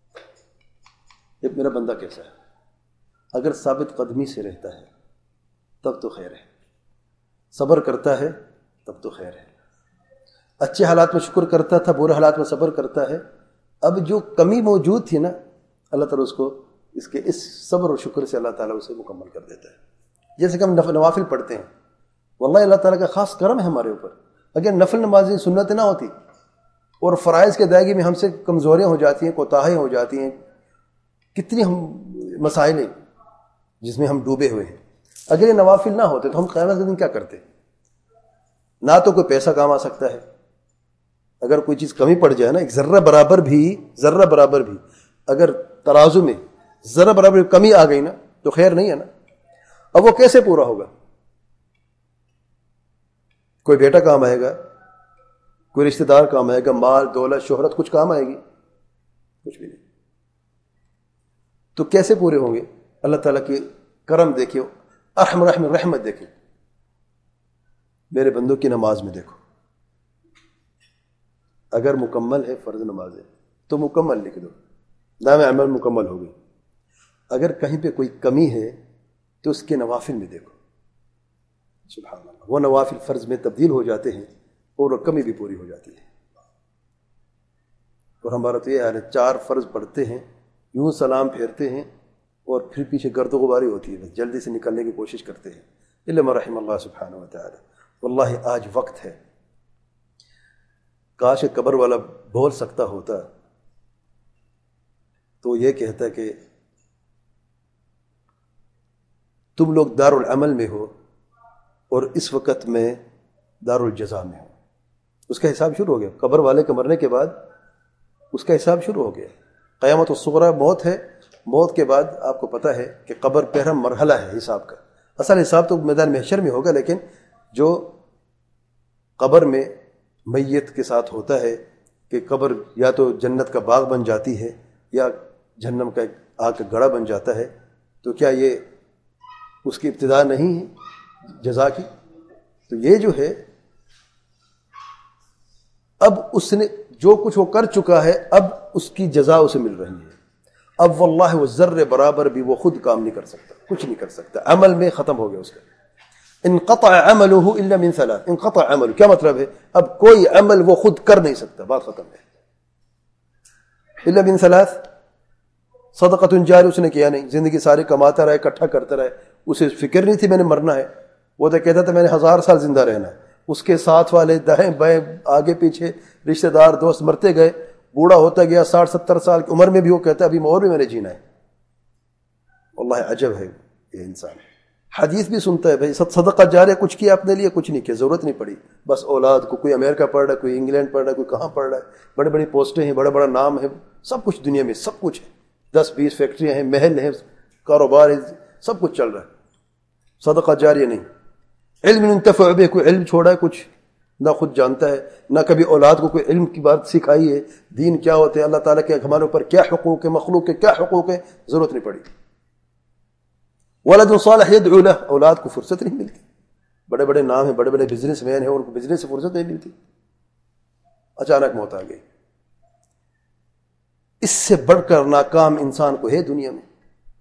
یہ میرا بندہ کیسا ہے۔ اگر ثابت قدمی سے رہتا ہے تب تو خیر ہے، صبر کرتا ہے تب تو خیر ہے، اچھے حالات میں شکر کرتا تھا، برے حالات میں صبر کرتا ہے۔ اب جو کمی موجود تھی نا، اللہ تعالیٰ اس کو اس کے اس صبر اور شکر سے اللہ تعالیٰ اسے مکمل کر دیتا ہے۔ جیسے کہ ہم نوافل پڑھتے ہیں، واللہ اللہ تعالیٰ کا خاص کرم ہے ہمارے اوپر۔ اگر نفل نمازیں سنت نہ ہوتی اور فرائض کے ادائیگی میں ہم سے کمزوریاں ہو جاتی ہیں، کوتاہیاں ہو جاتی ہیں، کتنی ہم مسائل ہیں جس میں ہم ڈوبے ہوئے ہیں۔ اگر یہ نوافل نہ ہوتے تو ہم قیامت کے دن کیا کرتے؟ نہ تو کوئی پیسہ کام آ سکتا ہے، اگر کوئی چیز کمی پڑ جائے نا، ایک ذرہ برابر بھی ذرہ برابر بھی اگر ترازو میں ذرہ برابر کمی آ گئی نا تو خیر نہیں ہے نا۔ اب وہ کیسے پورا ہوگا؟ کوئی بیٹا کام آئے گا، کوئی رشتہ دار کام آئے گا، مال دولت شہرت کچھ کام آئے گی؟ کچھ بھی نہیں۔ تو کیسے پورے ہوں گے؟ اللہ تعالیٰ کی کرم دیکھو، ارحم رحم رحمت دیکھو، میرے بندوں کی نماز میں دیکھو، اگر مکمل ہے فرض نماز ہے تو مکمل لکھ دو، نام عمل مکمل ہو گئی۔ اگر کہیں پہ کوئی کمی ہے تو اس کے نوافل میں دیکھو، سبحان اللہ، وہ نوافل فرض میں تبدیل ہو جاتے ہیں اور کمی بھی پوری ہو جاتی ہے۔ اور ہمارا تو یہ حال ہے، چار فرض پڑھتے ہیں، یوں سلام پھیرتے ہیں اور پھر پیچھے گرد و غباری ہوتی ہے، بس جلدی سے نکلنے کی کوشش کرتے ہیں، الا ما رحم اللہ سبحانہ و تعالی۔ واللہ آج وقت ہے، کاش قبر والا بول سکتا ہوتا تو یہ کہتا کہ تم لوگ دار العمل میں ہو اور اس وقت میں دار الجزا میں ہو۔ اس کا حساب شروع ہو گیا، قبر والے کے مرنے کے بعد اس کا حساب شروع ہو گیا۔ قیامت الصغریٰ موت ہے، موت کے بعد آپ کو پتہ ہے کہ قبر پہلا مرحلہ ہے حساب کا۔ اصل حساب تو میدان محشر میں ہوگا، لیکن جو قبر میں میت کے ساتھ ہوتا ہے کہ قبر یا تو جنت کا باغ بن جاتی ہے یا جہنم کا آگ کا گڑھا بن جاتا ہے، تو کیا یہ اس کی ابتدا نہیں ہے جزا کی؟ تو یہ جو ہے اب اس نے جو کچھ وہ کر چکا ہے، اب اس کی جزا اسے مل رہی ہے۔ اب واللہ وہ ذرے برابر بھی وہ خود کام نہیں کر سکتا، کچھ نہیں کر سکتا، عمل میں ختم ہو گیا اس کا۔ انقطع عمله الا من ثلاث، انقطع عمل کیا مطلب ہے؟ اب کوئی عمل وہ خود کر نہیں سکتا، بات ختم ہے۔ الا من ثلاث، صدقۃ جاری اس نے کیا نہیں، زندگی ساری کماتا رہے، اکٹھا کرتا رہے، اسے فکر نہیں تھی میں نے مرنا ہے، وہ تو کہتا تھا میں نے ہزار سال زندہ رہنا ہے، اس کے ساتھ والے دائیں بائیں آگے پیچھے رشتہ دار دوست مرتے گئے، بوڑھا ہوتا گیا، ساٹھ ستر سال کی عمر میں بھی وہ کہتا ہے ابھی اور بھی میں نے جینا ہے۔ واللہ عجب ہے یہ انسان۔ حدیث بھی سنتا ہے بھائی صدقہ جاریہ کچھ کیا اپنے لیے؟ کچھ نہیں کیا، ضرورت نہیں پڑی، بس اولاد کو، کوئی امریکہ پڑھ رہا ہے، کوئی انگلینڈ پڑھ رہا ہے، کوئی کہاں پڑھ رہا ہے، بڑے بڑی پوسٹیں ہیں، بڑا بڑا نام ہے، سب کچھ دنیا میں سب کچھ ہے، دس بیس فیکٹریاں ہیں، محل ہیں، کاروبار ہے، سب کچھ چل رہا ہے، صدقہ جاریہ نہیں۔ علم انتفع بہ، کوئی علم چھوڑا ہے کچھ نہ خود جانتا ہے، نہ کبھی اولاد کو کوئی علم کی بات سکھائی ہے، دین کیا ہوتے ہیں، اللہ تعالیٰ کے ہمارے اوپر کیا حقوق ہے، مخلوق کے کیا حقوق ہے، ضرورت نہیں پڑی۔ ولد صالح يدعو له، اولاد کو فرصت نہیں ملتی، بڑے بڑے نام ہیں، بڑے بڑے بزنس مین ہیں، ان کو بزنس سے فرصت نہیں ملتی، اچانک موت آ گئی۔ اس سے بڑھ کر ناکام انسان کو ہے دنیا میں۔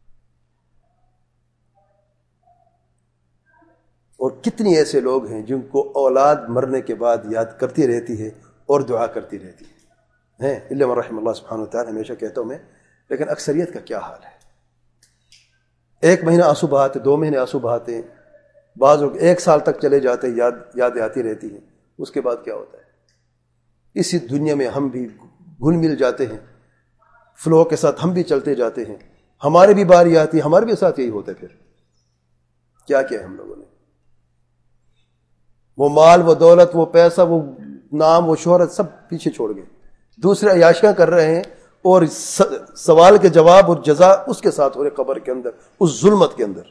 اور کتنی ایسے لوگ ہیں جن کو اولاد مرنے کے بعد یاد کرتی رہتی ہے اور دعا کرتی رہتی ہے، ہیں الا من رحم اللہ سبحانہ وتعالی، ہمیشہ کہتا ہوں میں، لیکن اکثریت کا کیا حال ہے؟ ایک مہینہ آنسو بہاتے، دو مہینے آنسو بہاتے، بعض لوگ ایک سال تک چلے جاتے، یاد یادیں آتی رہتی ہیں، اس کے بعد کیا ہوتا ہے؟ اسی دنیا میں ہم بھی گھل مل جاتے ہیں، فلو کے ساتھ ہم بھی چلتے جاتے ہیں، ہمارے بھی باری آتی، ہمارے بھی ساتھ یہی ہوتا ہے. پھر کیا کیا ہے ہم لوگوں نے؟ وہ مال، وہ دولت، وہ پیسہ، وہ نام، وہ شہرت سب پیچھے چھوڑ گئے، دوسرے عیاشیاں کر رہے ہیں، اور سوال کے جواب اور جزا اس کے ساتھ ہو رہے قبر کے اندر، اس ظلمت کے اندر.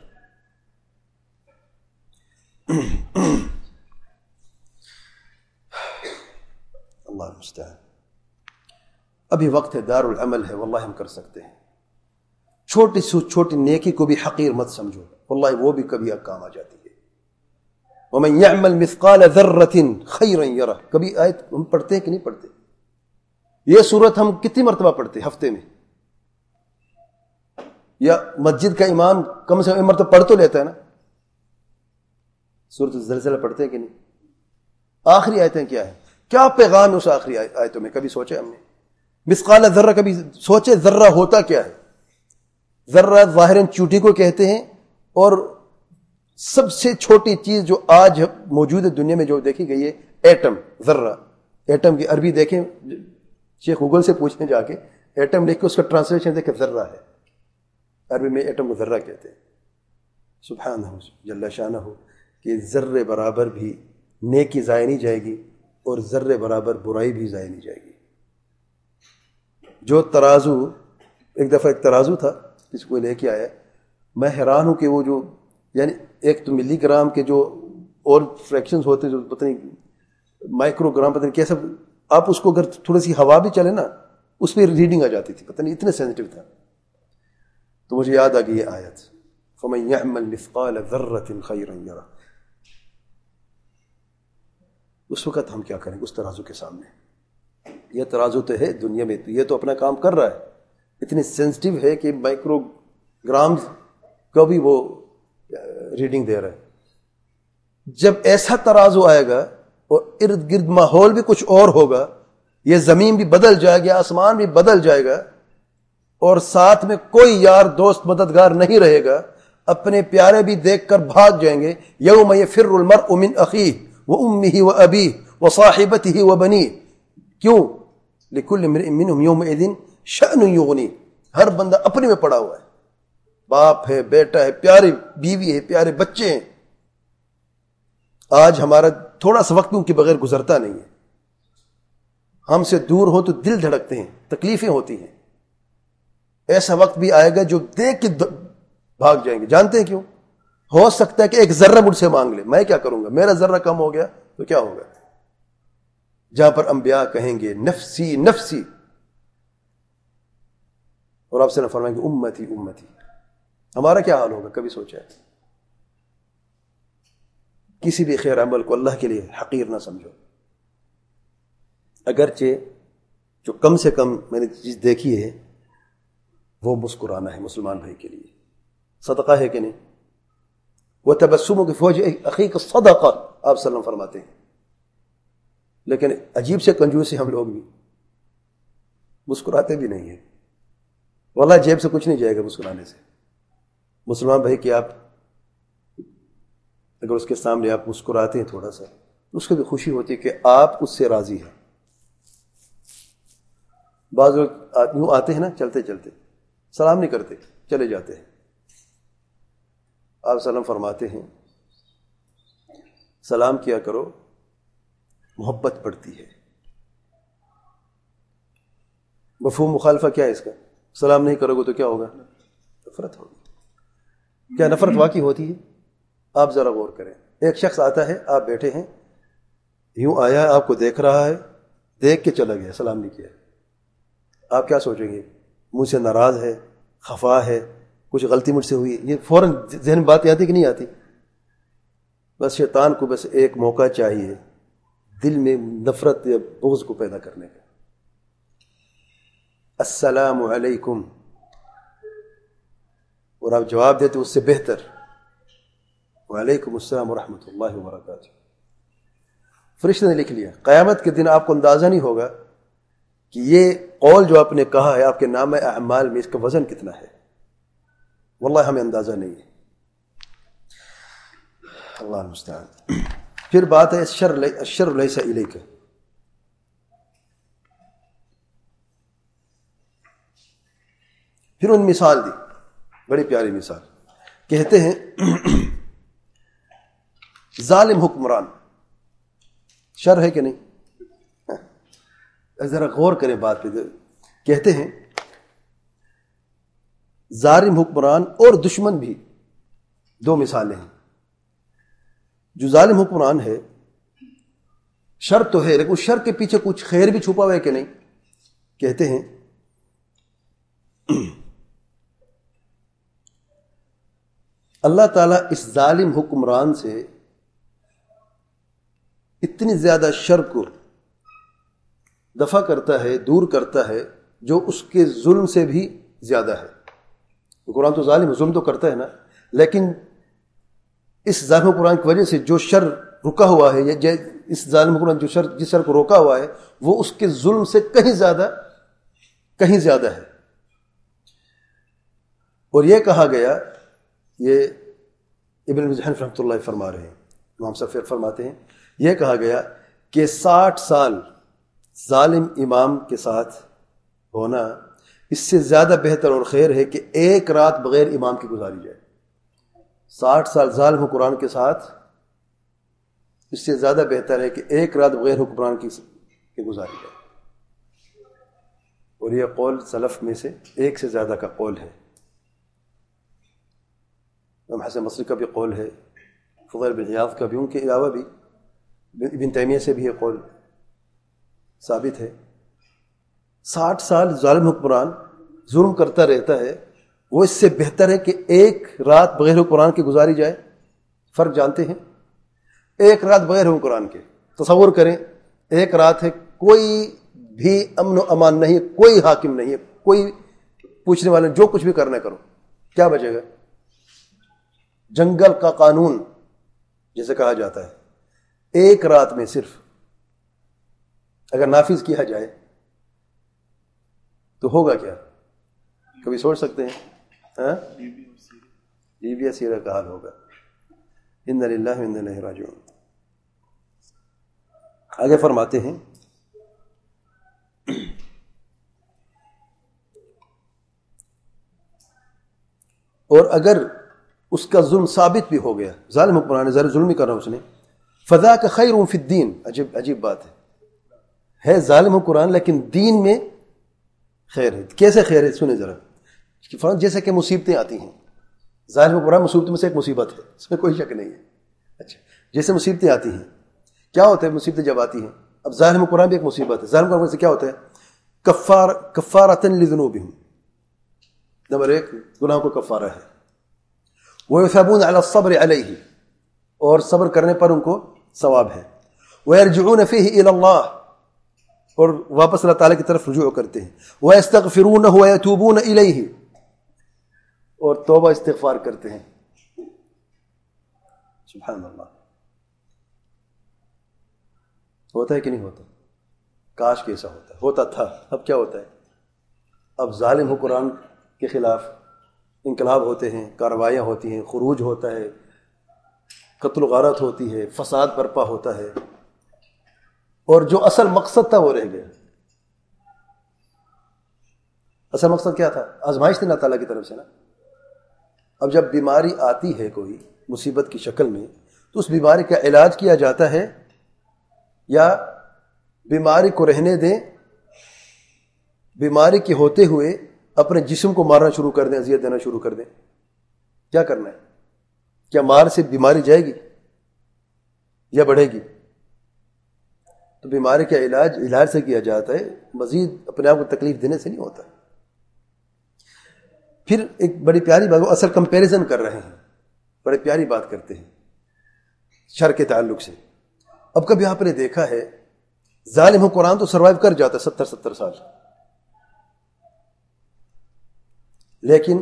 اللہ المستعان. ابھی وقت ہے، دار العمل ہے، واللہ ہم کر سکتے ہیں. چھوٹی سی چھوٹی نیکی کو بھی حقیر مت سمجھو، واللہ وہ بھی کبھی کام آ جاتی ہے. ومن يعمل مثقال ذرة خيرا يره. کبھی آیت ہم پڑھتے ہیں کہ نہیں پڑھتے؟ یہ سورت ہم کتنی مرتبہ پڑھتے ہفتے میں؟ یا مسجد کا امام کم سے کم مرتبہ پڑھ تو لیتا ہے نا. سورت الزلزلہ پڑھتے ہیں کہ نہیں؟ آخری آیتیں کیا ہے؟ کیا پیغام ہے اس آخری آیتوں میں؟ کبھی سوچے ہم نے؟ مثقال ذرہ کبھی سوچے ذرہ ہوتا کیا ہے؟ ذرہ ظاہراً چوٹی کو کہتے ہیں، اور سب سے چھوٹی چیز جو آج موجود ہے دنیا میں جو دیکھی گئی ہے ایٹم. ذرہ، ایٹم کی عربی دیکھیں، شیخ گوگل سے پوچھیں جا کے، ایٹم لکھ کے اس کا ٹرانسلیشن دیکھیں، ذرہ ہے. عربی میں ایٹم کو ذرہ کہتے ہیں. سبحانہ جل شانہ کہ ذرے برابر بھی نیکی ضائع نہیں جائے گی، اور ذرے برابر برائی بھی ضائع نہیں جائے گی. جو ترازو، ایک دفعہ ایک ترازو تھا جس کو لے کے آیا، میں حیران ہوں کہ وہ جو یعنی ایک تو ملی گرام کے جو اور فریکشنز ہوتے ہیں جو پتہ نہیں مائکرو گرام پتہ نہیں کیسا، آپ اس کو اگر تھوڑی سی ہوا بھی چلے نا اس پہ ریڈنگ آ جاتی تھی، پتہ نہیں اتنے سینسٹیو تھا. تو مجھے یاد آ گئی یہ آیت، فَمَن يَعْمَلْ مِثْقَالَ ذَرَّةٍ خَيْرًا يَرَهُ. اس وقت ہم کیا کریں گے اس ترازو کے سامنے؟ یہ ترازو تو ہے دنیا میں، یہ تو اپنا کام کر رہا ہے، اتنی سینسٹیو ہے کہ مائکرو گرامز کا بھی وہ ریڈنگ دے رہا ہے. جب ایسا ترازو آئے گا اور ارد گرد ماحول بھی کچھ اور ہوگا، یہ زمین بھی بدل جائے گی، آسمان بھی بدل جائے گا، اور ساتھ میں کوئی یار دوست مددگار نہیں رہے گا، اپنے پیارے بھی دیکھ کر بھاگ جائیں گے. یوم یفر المرء من اخیہ وامہ وابیہ وصاحبتہ وبنیہ. کیوں؟ لکل امرئ منہم یومئذ شأن یغنیہ. ہر بندہ اپنے میں پڑا ہوا ہے، باپ ہے، بیٹا ہے، پیاری بیوی ہے، پیارے بچے ہیں. آج ہمارا تھوڑا سا وقت ان کے بغیر گزرتا نہیں ہے. ہم سے دور ہو تو دل دھڑکتے ہیں، تکلیفیں ہوتی ہیں. ایسا وقت بھی آئے گا جو دیکھ کے بھاگ جائیں گے. جانتے ہیں کیوں؟ ہو سکتا ہے کہ ایک ذرہ مجھ سے مانگ لے، میں کیا کروں گا؟ میرا ذرہ کم ہو گیا تو کیا ہوگا؟ جہاں پر انبیاء کہیں گے نفسی نفسی، اور آپ سے نہ فرمائیں گے امتی امتی. ہمارا کیا حال ہوگا؟ کبھی سوچا ہے؟ کسی بھی خیر عمل کو اللہ کے لیے حقیر نہ سمجھو. اگرچہ جو کم سے کم میں نے چیز دیکھی ہے وہ مسکرانا ہے مسلمان بھائی کے لیے. صدقہ ہے کہ نہیں؟ وَتَبَسُّمُكَ فِي وَجْهِ أَخِيكَ صَدَقَةٌ، آپ صلی اللہ علیہ وسلم فرماتے ہیں. لیکن عجیب سے کنجوس ہیں ہم لوگ بھی، مسکراتے بھی نہیں ہیں. واللہ جیب سے کچھ نہیں جائے گا مسکرانے سے. مسلمان بھائی کہ آپ اگر اس کے سامنے آپ مسکراتے ہیں تھوڑا سا، اس کو بھی خوشی ہوتی ہے کہ آپ اس سے راضی ہیں. بعض لوگ یوں آتے ہیں نا چلتے چلتے، سلام نہیں کرتے، چلے جاتے ہیں. آپ سلام فرماتے ہیں سلام کیا کرو، محبت بڑھتی ہے. مفہوم مخالفہ کیا ہے اس کا؟ سلام نہیں کرو گے تو کیا ہوگا؟ نفرت ہوگی. کیا نفرت واقعی ہوتی ہے؟ آپ ذرا غور کریں. ایک شخص آتا ہے، آپ بیٹھے ہیں، یوں آیا ہے، آپ کو دیکھ رہا ہے، دیکھ کے چلا گیا، سلام نہیں کیا. آپ کیا سوچیں گے؟ مجھ سے ناراض ہے، خفا ہے، کچھ غلطی مجھ سے ہوئی. یہ فوراً ذہن بات آتی کہ نہیں آتی؟ بس شیطان کو بس ایک موقع چاہیے دل میں نفرت یا بغض کو پیدا کرنے کا. السلام علیکم، اور آپ جواب دیتے اس سے بہتر وعلیکم السلام ورحمۃ اللہ وبرکاتہ. فرشتے نے لکھ لیا. قیامت کے دن آپ کو اندازہ نہیں ہوگا کہ یہ قول جو آپ نے کہا ہے آپ کے نام اعمال میں اس کا وزن کتنا ہے. واللہ ہمیں اندازہ نہیں ہے. اللہ المستعان. پھر بات ہے الشر الشر لیس الیک. پھر ان مثال دی بڑی پیاری مثال. کہتے ہیں ظالم حکمران شر ہے کہ نہیں؟ ذرا غور کریں بات پہ. کہتے ہیں ظالم حکمران اور دشمن بھی دو مثالیں ہیں. جو ظالم حکمران ہے شر تو ہے لیکن اس شر کے پیچھے کچھ خیر بھی چھپا ہوا ہے کہ نہیں؟ کہتے ہیں اللہ تعالیٰ اس ظالم حکمران سے اتنی زیادہ شر کو دفع کرتا ہے، دور کرتا ہے، جو اس کے ظلم سے بھی زیادہ ہے. قرآن تو ظالم ظلم تو کرتا ہے نا، لیکن اس ظالم قرآن کی وجہ سے جو شر رکا ہوا ہے، یا اس ظالم قرآن جو شر جس شر کو روکا ہوا ہے وہ اس کے ظلم سے کہیں زیادہ کہیں زیادہ ہے. اور یہ کہا گیا، یہ ابن حنف رحمۃ اللہ فرما رہے ہیں، امام صفیر فرماتے ہیں، یہ کہا گیا کہ ساٹھ سال ظالم امام کے ساتھ ہونا اس سے زیادہ بہتر اور خیر ہے کہ ایک رات بغیر امام کی گزاری جائے. ساٹھ سال ظالم حکمران کے ساتھ اس سے زیادہ بہتر ہے کہ ایک رات بغیر حکمران کی گزاری جائے. اور یہ قول سلف میں سے ایک سے زیادہ کا قول ہے. امام حسن بصری کا بھی قول ہے، فضیل بن عیاض کا بھی، ان کے علاوہ بھی ابن تیمیہ سے بھی یہ قول ثابت ہے. ساٹھ سال ظالم حکمران ظلم کرتا رہتا ہے، وہ اس سے بہتر ہے کہ ایک رات بغیر حکمران کی گزاری جائے. فرق جانتے ہیں؟ ایک رات بغیر حکمران کے، تصور کریں ایک رات ہے، کوئی بھی امن و امان نہیں، کوئی حاکم نہیں ہے، کوئی پوچھنے والا، جو کچھ بھی کرنا کرو، کیا بچے گا؟ جنگل کا قانون جسے کہا جاتا ہے، ایک رات میں صرف اگر نافذ کیا جائے تو ہوگا کیا؟ کبھی سوچ سکتے ہیں؟ ہاں، لیبیا سیریا کا حال ہوگا. انا للہ و انا الیہ راجعون. آگے فرماتے ہیں اور اگر اس کا ظلم ثابت بھی ہو گیا، ظالم حکمران ظاہر ظلم ہی کر رہا اس نے، فذاک خیر فی الدین. عجیب عجیب بات ہے، ہے ظالم حکمران لیکن دین میں خیر ہے. کیسے خیر ہے؟ سنیں ذرا. جیسے کہ مصیبتیں آتی ہیں، ظالم حکمران مصیبتوں میں سے ایک مصیبت ہے، اس میں کوئی شک نہیں ہے. اچھا، جیسے مصیبتیں آتی ہیں، کیا ہوتا ہے مصیبتیں جب آتی ہیں؟ اب ظالم حکمران بھی ایک مصیبت ہے. ظالم حکمران سے کیا ہوتا ہے؟ کفار کفارۃ لذنوبہم، نمبر ایک گناہ کو کفارہ ہے. وَيُثَابُونَ عَلَى الصَّبْرِ عَلَيْهِ، اور صبر کرنے پر ان کو ثواب ہے. وَيَرْجِعُونَ فِيهِ إِلَى اللَّهِ، اور واپس اللہ تعالیٰ کی طرف رجوع کرتے ہیں. وَيَسْتَغْفِرُونَهُ وَيَتُوبُونَ إِلَيْهِ، اور توبہ استغفار کرتے ہیں. سبحان اللہ. ہوتا ہے کہ نہیں ہوتا؟ کاش کیسا ہوتا ہے. ہوتا تھا. اب کیا ہوتا ہے؟ اب ظالم حکمران کے خلاف انقلاب ہوتے ہیں، کارروائیاں ہوتی ہیں، خروج ہوتا ہے، قتل و غارت ہوتی ہے، فساد برپا ہوتا ہے، اور جو اصل مقصد تھا وہ رہ گیا. اصل مقصد کیا تھا؟ آزمائش تھی اللہ تعالیٰ کی طرف سے نا. اب جب بیماری آتی ہے کوئی مصیبت کی شکل میں، تو اس بیماری کا علاج کیا جاتا ہے یا بیماری کو رہنے دیں، بیماری کے ہوتے ہوئے اپنے جسم کو مارنا شروع کر دیں، اذیت دینا شروع کر دیں؟ کیا کرنا ہے؟ کیا مار سے بیماری جائے گی یا بڑھے گی؟ تو بیماری کا علاج علاج سے کیا جاتا ہے، مزید اپنے آپ کو تکلیف دینے سے نہیں ہوتا. پھر ایک بڑی پیاری بات، وہ اصل کمپیریزن کر رہے ہیں، بڑی پیاری بات کرتے ہیں شر کے تعلق سے. اب کبھی آپ نے دیکھا ہے ظالم حکمران تو سروائیو کر جاتا ہے ستر ستر سال، لیکن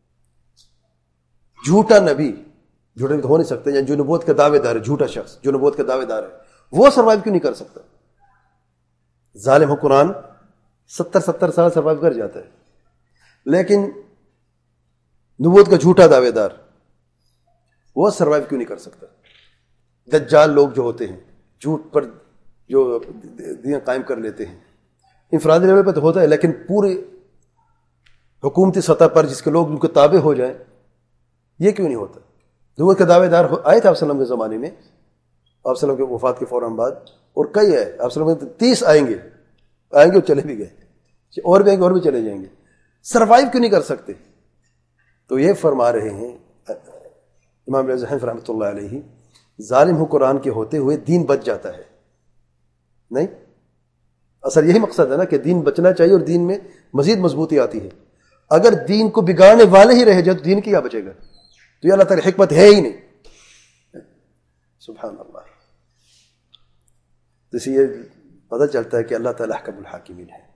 جھوٹا نبی، جھوٹا نبی تو ہو نہیں سکتا، یا جو نبوت کا دعوے دار ہے، جھوٹا شخص جو نبوت کا دعوے دار ہے، وہ سروائیو کیوں نہیں کر سکتا؟ ظالم حکمران ستر ستر سال سروائیو کر جاتا ہے، لیکن نبوت کا جھوٹا دعوے دار وہ سروائیو کیوں نہیں کر سکتا؟ دجال لوگ جو ہوتے ہیں، جھوٹ پر جو دین قائم کر لیتے ہیں، انفرادی لیول پہ تو ہوتا ہے، لیکن پورے حکومتی سطح پر جس کے لوگ ان کے تابع ہو جائیں، یہ کیوں نہیں ہوتا؟ نبوت کے دعوے دار آئے تھے آپ صلی اللہ علیہ وسلم کے زمانے میں، آپ صلی اللہ علیہ وسلم کے وفات کے فوراً بعد، اور کئی آئے، آپ صلی اللہ علیہ وسلم تیس آئیں گے آئیں گے اور چلے بھی گئے، اور بھی آئیں گے اور بھی چلے جائیں گے، سروائیو کیوں نہیں کر سکتے؟ تو یہ فرما رہے ہیں امام ابن حنیفہ رحمۃ اللہ علیہ، ظالم حکمران کے ہوتے ہوئے دین بچ جاتا ہے نہیں؟ اصل یہی مقصد ہے نا کہ دین بچنا چاہیے اور دین میں مزید مضبوطی آتی ہے۔ اگر دین کو بگاڑنے والے ہی رہ جائے تو دین کیا بچے گا؟ تو یہ اللہ تعالی حکمت ہے ہی نہیں۔ سبحان اللہ۔ تو اس لیے پتہ چلتا ہے کہ اللہ تعالی احکم الحاکمین ہے۔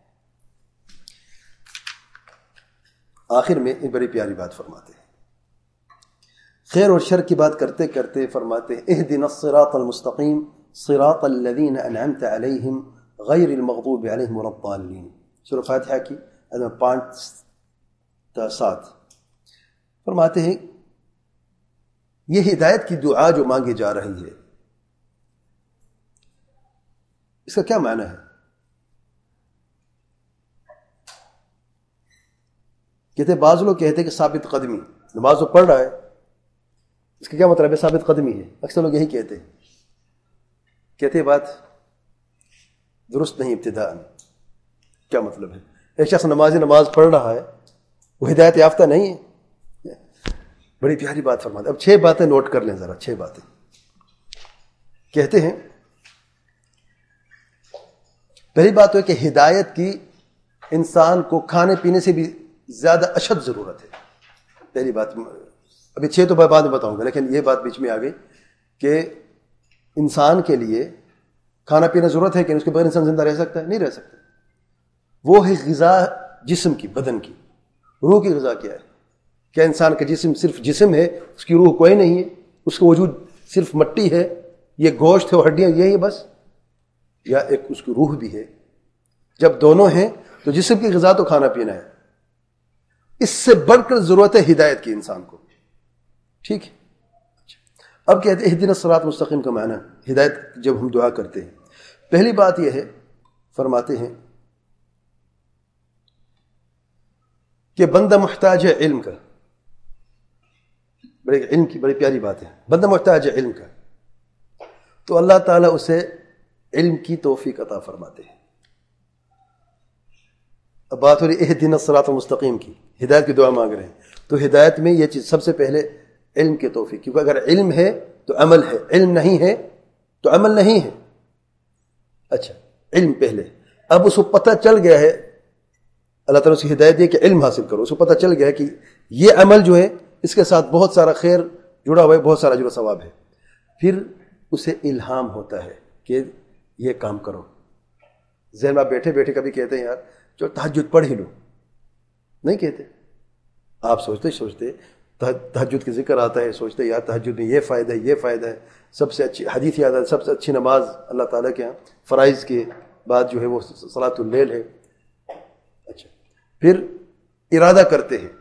آخر میں ایک بڑی پیاری بات فرماتے ہیں، خیر اور شر کی بات کرتے کرتے فرماتے ہیں اہدنا الصراط المستقیم صراط الذین انعمت علیہم غیر المغضوب علیہم ولا الضالین، سورہ فاتحہ کی پانچ تا سات فرماتے ہیں یہ ہدایت کی دعا جو مانگی جا رہی ہے، اس کا کیا معنی ہے؟ کہتے بعض لوگ کہتے ہیں کہ ثابت قدمی، نماز تو پڑھ رہا ہے، اس کا کیا مطلب ہے؟ ثابت قدمی ہے، اکثر لوگ یہی کہتے ہیں۔ کہتے بات درست نہیں ابتداء، کیا مطلب ہے؟ ایک شخص نمازی نماز پڑھ رہا ہے، وہ ہدایت یافتہ نہیں ہے؟ بڑی پیاری بات فرماتے۔ اب چھ باتیں نوٹ کر لیں ذرا، چھ باتیں کہتے ہیں۔ پہلی بات تو ہے کہ ہدایت کی انسان کو کھانے پینے سے بھی زیادہ اشد ضرورت ہے۔ پہلی بات، ابھی چھ تو بعد میں بتاؤں گا، لیکن یہ بات بیچ میں آ گئی کہ انسان کے لیے کھانا پینا ضرورت ہے کہ اس کے بغیر انسان زندہ رہ سکتا ہے؟ نہیں رہ سکتا۔ وہ ہے غذا جسم کی، بدن کی۔ روح کی غذا کیا ہے؟ کیا انسان کا جسم صرف جسم ہے، اس کی روح کوئی نہیں ہے؟ اس کا وجود صرف مٹی ہے، یہ گوشت ہے اور ہڈیاں یہی ہے بس؟ یا ایک اس کی روح بھی ہے؟ جب دونوں ہیں تو جسم کی غذا تو کھانا پینا ہے، اس سے بڑھ کر ضرورت ہے ہدایت کی انسان کو، ٹھیک ہے؟ اب کہتے ہیں اہدنا الصراط المستقیم کا معنی ہدایت جب ہم دعا کرتے ہیں، پہلی بات یہ ہے، فرماتے ہیں کہ بندہ محتاج ہے علم کا۔ بڑے علم کی بڑی پیاری بات ہے، بندہ محتاج ہے علم کا، تو اللہ تعالیٰ اسے علم کی توفیق عطا فرماتے ہیں۔ اب بات ہو رہی اہدنا الصراط المستقیم کی، ہدایت کی دعا مانگ رہے ہیں، تو ہدایت میں یہ چیز سب سے پہلے علم کی توفیق، کیونکہ اگر علم ہے تو عمل ہے، علم نہیں ہے تو عمل نہیں ہے۔ اچھا، علم پہلے، اب اس کو پتہ چل گیا ہے، اللہ تعالیٰ اس کی ہدایت دی کہ علم حاصل کرو، اس کو پتہ چل گیا ہے کہ یہ عمل جو ہے اس کے ساتھ بہت سارا خیر جڑا ہوا ہے، بہت سارا اجر و ثواب ہے، پھر اسے الہام ہوتا ہے کہ یہ کام کرو۔ ذہن میں بیٹھے بیٹھے کبھی کہتے ہیں یار جو تہجد پڑھ ہی لو، نہیں کہتے؟ آپ سوچتے سوچتے تہجد کے ذکر آتا ہے، سوچتے یار تہجد میں یہ فائدہ ہے، یہ فائدہ ہے، سب سے اچھی حدیث یاد ہے، سب سے اچھی نماز اللہ تعالیٰ کے ہاں فرائض کے بعد جو ہے وہ صلاۃ اللیل ہے۔ اچھا، پھر ارادہ کرتے ہیں،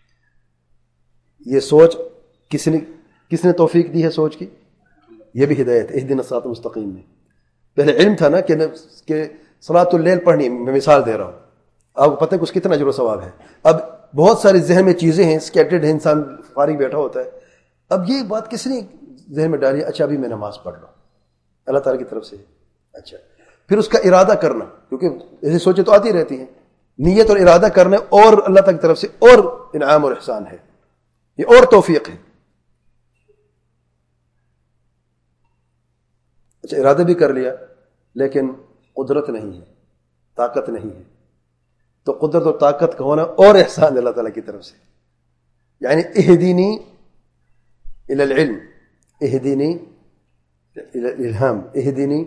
یہ سوچ کس نے کس نے توفیق دی ہے سوچ کی؟ یہ بھی ہدایت ہے، اہدنا الصراط المستقیم میں۔ پہلے علم تھا نا کہ کہ صلاۃ اللیل پڑھنی، میں مثال دے رہا ہوں، آپ کو پتہ ہے کہ اس کتنا اجر و ثواب ہے۔ اب بہت ساری ذہن میں چیزیں ہیں، اسکیٹرڈ ہے، انسان فارغ بیٹھا ہوتا ہے، اب یہ بات کس نے ذہن میں ڈالی؟ اچھا ابھی میں نماز پڑھ لوں، اللہ تعالیٰ کی طرف سے۔ اچھا، پھر اس کا ارادہ کرنا، کیونکہ ایسی سوچیں تو آتی رہتی ہیں، نیت اور ارادہ کرنا اور اللہ تعالیٰ کی طرف سے اور انعام اور احسان ہے، یہ اور توفیق ہے۔ اچھا، ارادہ بھی کر لیا لیکن قدرت نہیں ہے، طاقت نہیں ہے، تو قدرت اور طاقت کا ہونا اور احسان اللہ تعالیٰ کی طرف سے، یعنی اہدینی الی العلم، اہدینی الی الالہام، اہدینی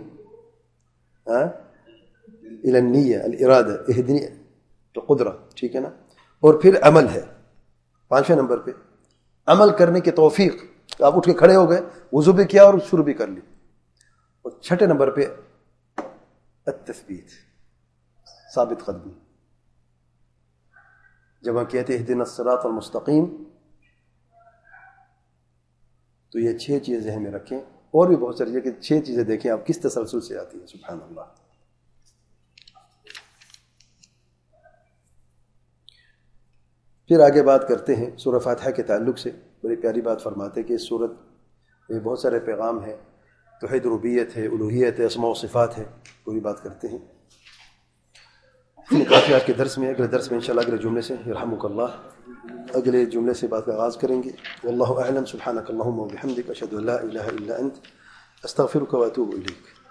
الی النیہ الارادہ، اہدینی تو قدرت، ٹھیک ہے نا؟ اور پھر عمل ہے پانچویں نمبر پہ، عمل کرنے کی توفیق، آپ اٹھ کے کھڑے ہو گئے، وضو بھی کیا اور شروع بھی کر لی۔ اور چھٹے نمبر پہ التثبیت، ثابت قدمی۔ جب ہم کہتے ہیں اہدنا الصراط المستقیم تو یہ چھ چیزیں ذہن میں رکھیں، اور بھی بہت ساری، لیکن چھ چیزیں دیکھیں آپ کس تسلسل سے آتی ہیں، سبحان اللہ۔ پھر آگے بات کرتے ہیں سورہ فاتحہ کے تعلق سے. بڑی پیاری بات فرماتے ہیں کہ اس صورت میں بہت سارے پیغام ہیں. توحید ربوبیت ہے، الوہیت ہے، اسماء و صفات ہے. پوری بات کرتے ہیں. کافی آج کے درس میں اگلے درس میں انشاءاللہ اگلے جملے سے یرحمک اللہ اگلے جملے سے بات کا آغاز کریں گے. واللہ اعلم. سبحانک اللہم و بحمدک اشہد ان لا الہ الا انت استغفرک و اتوب الیک.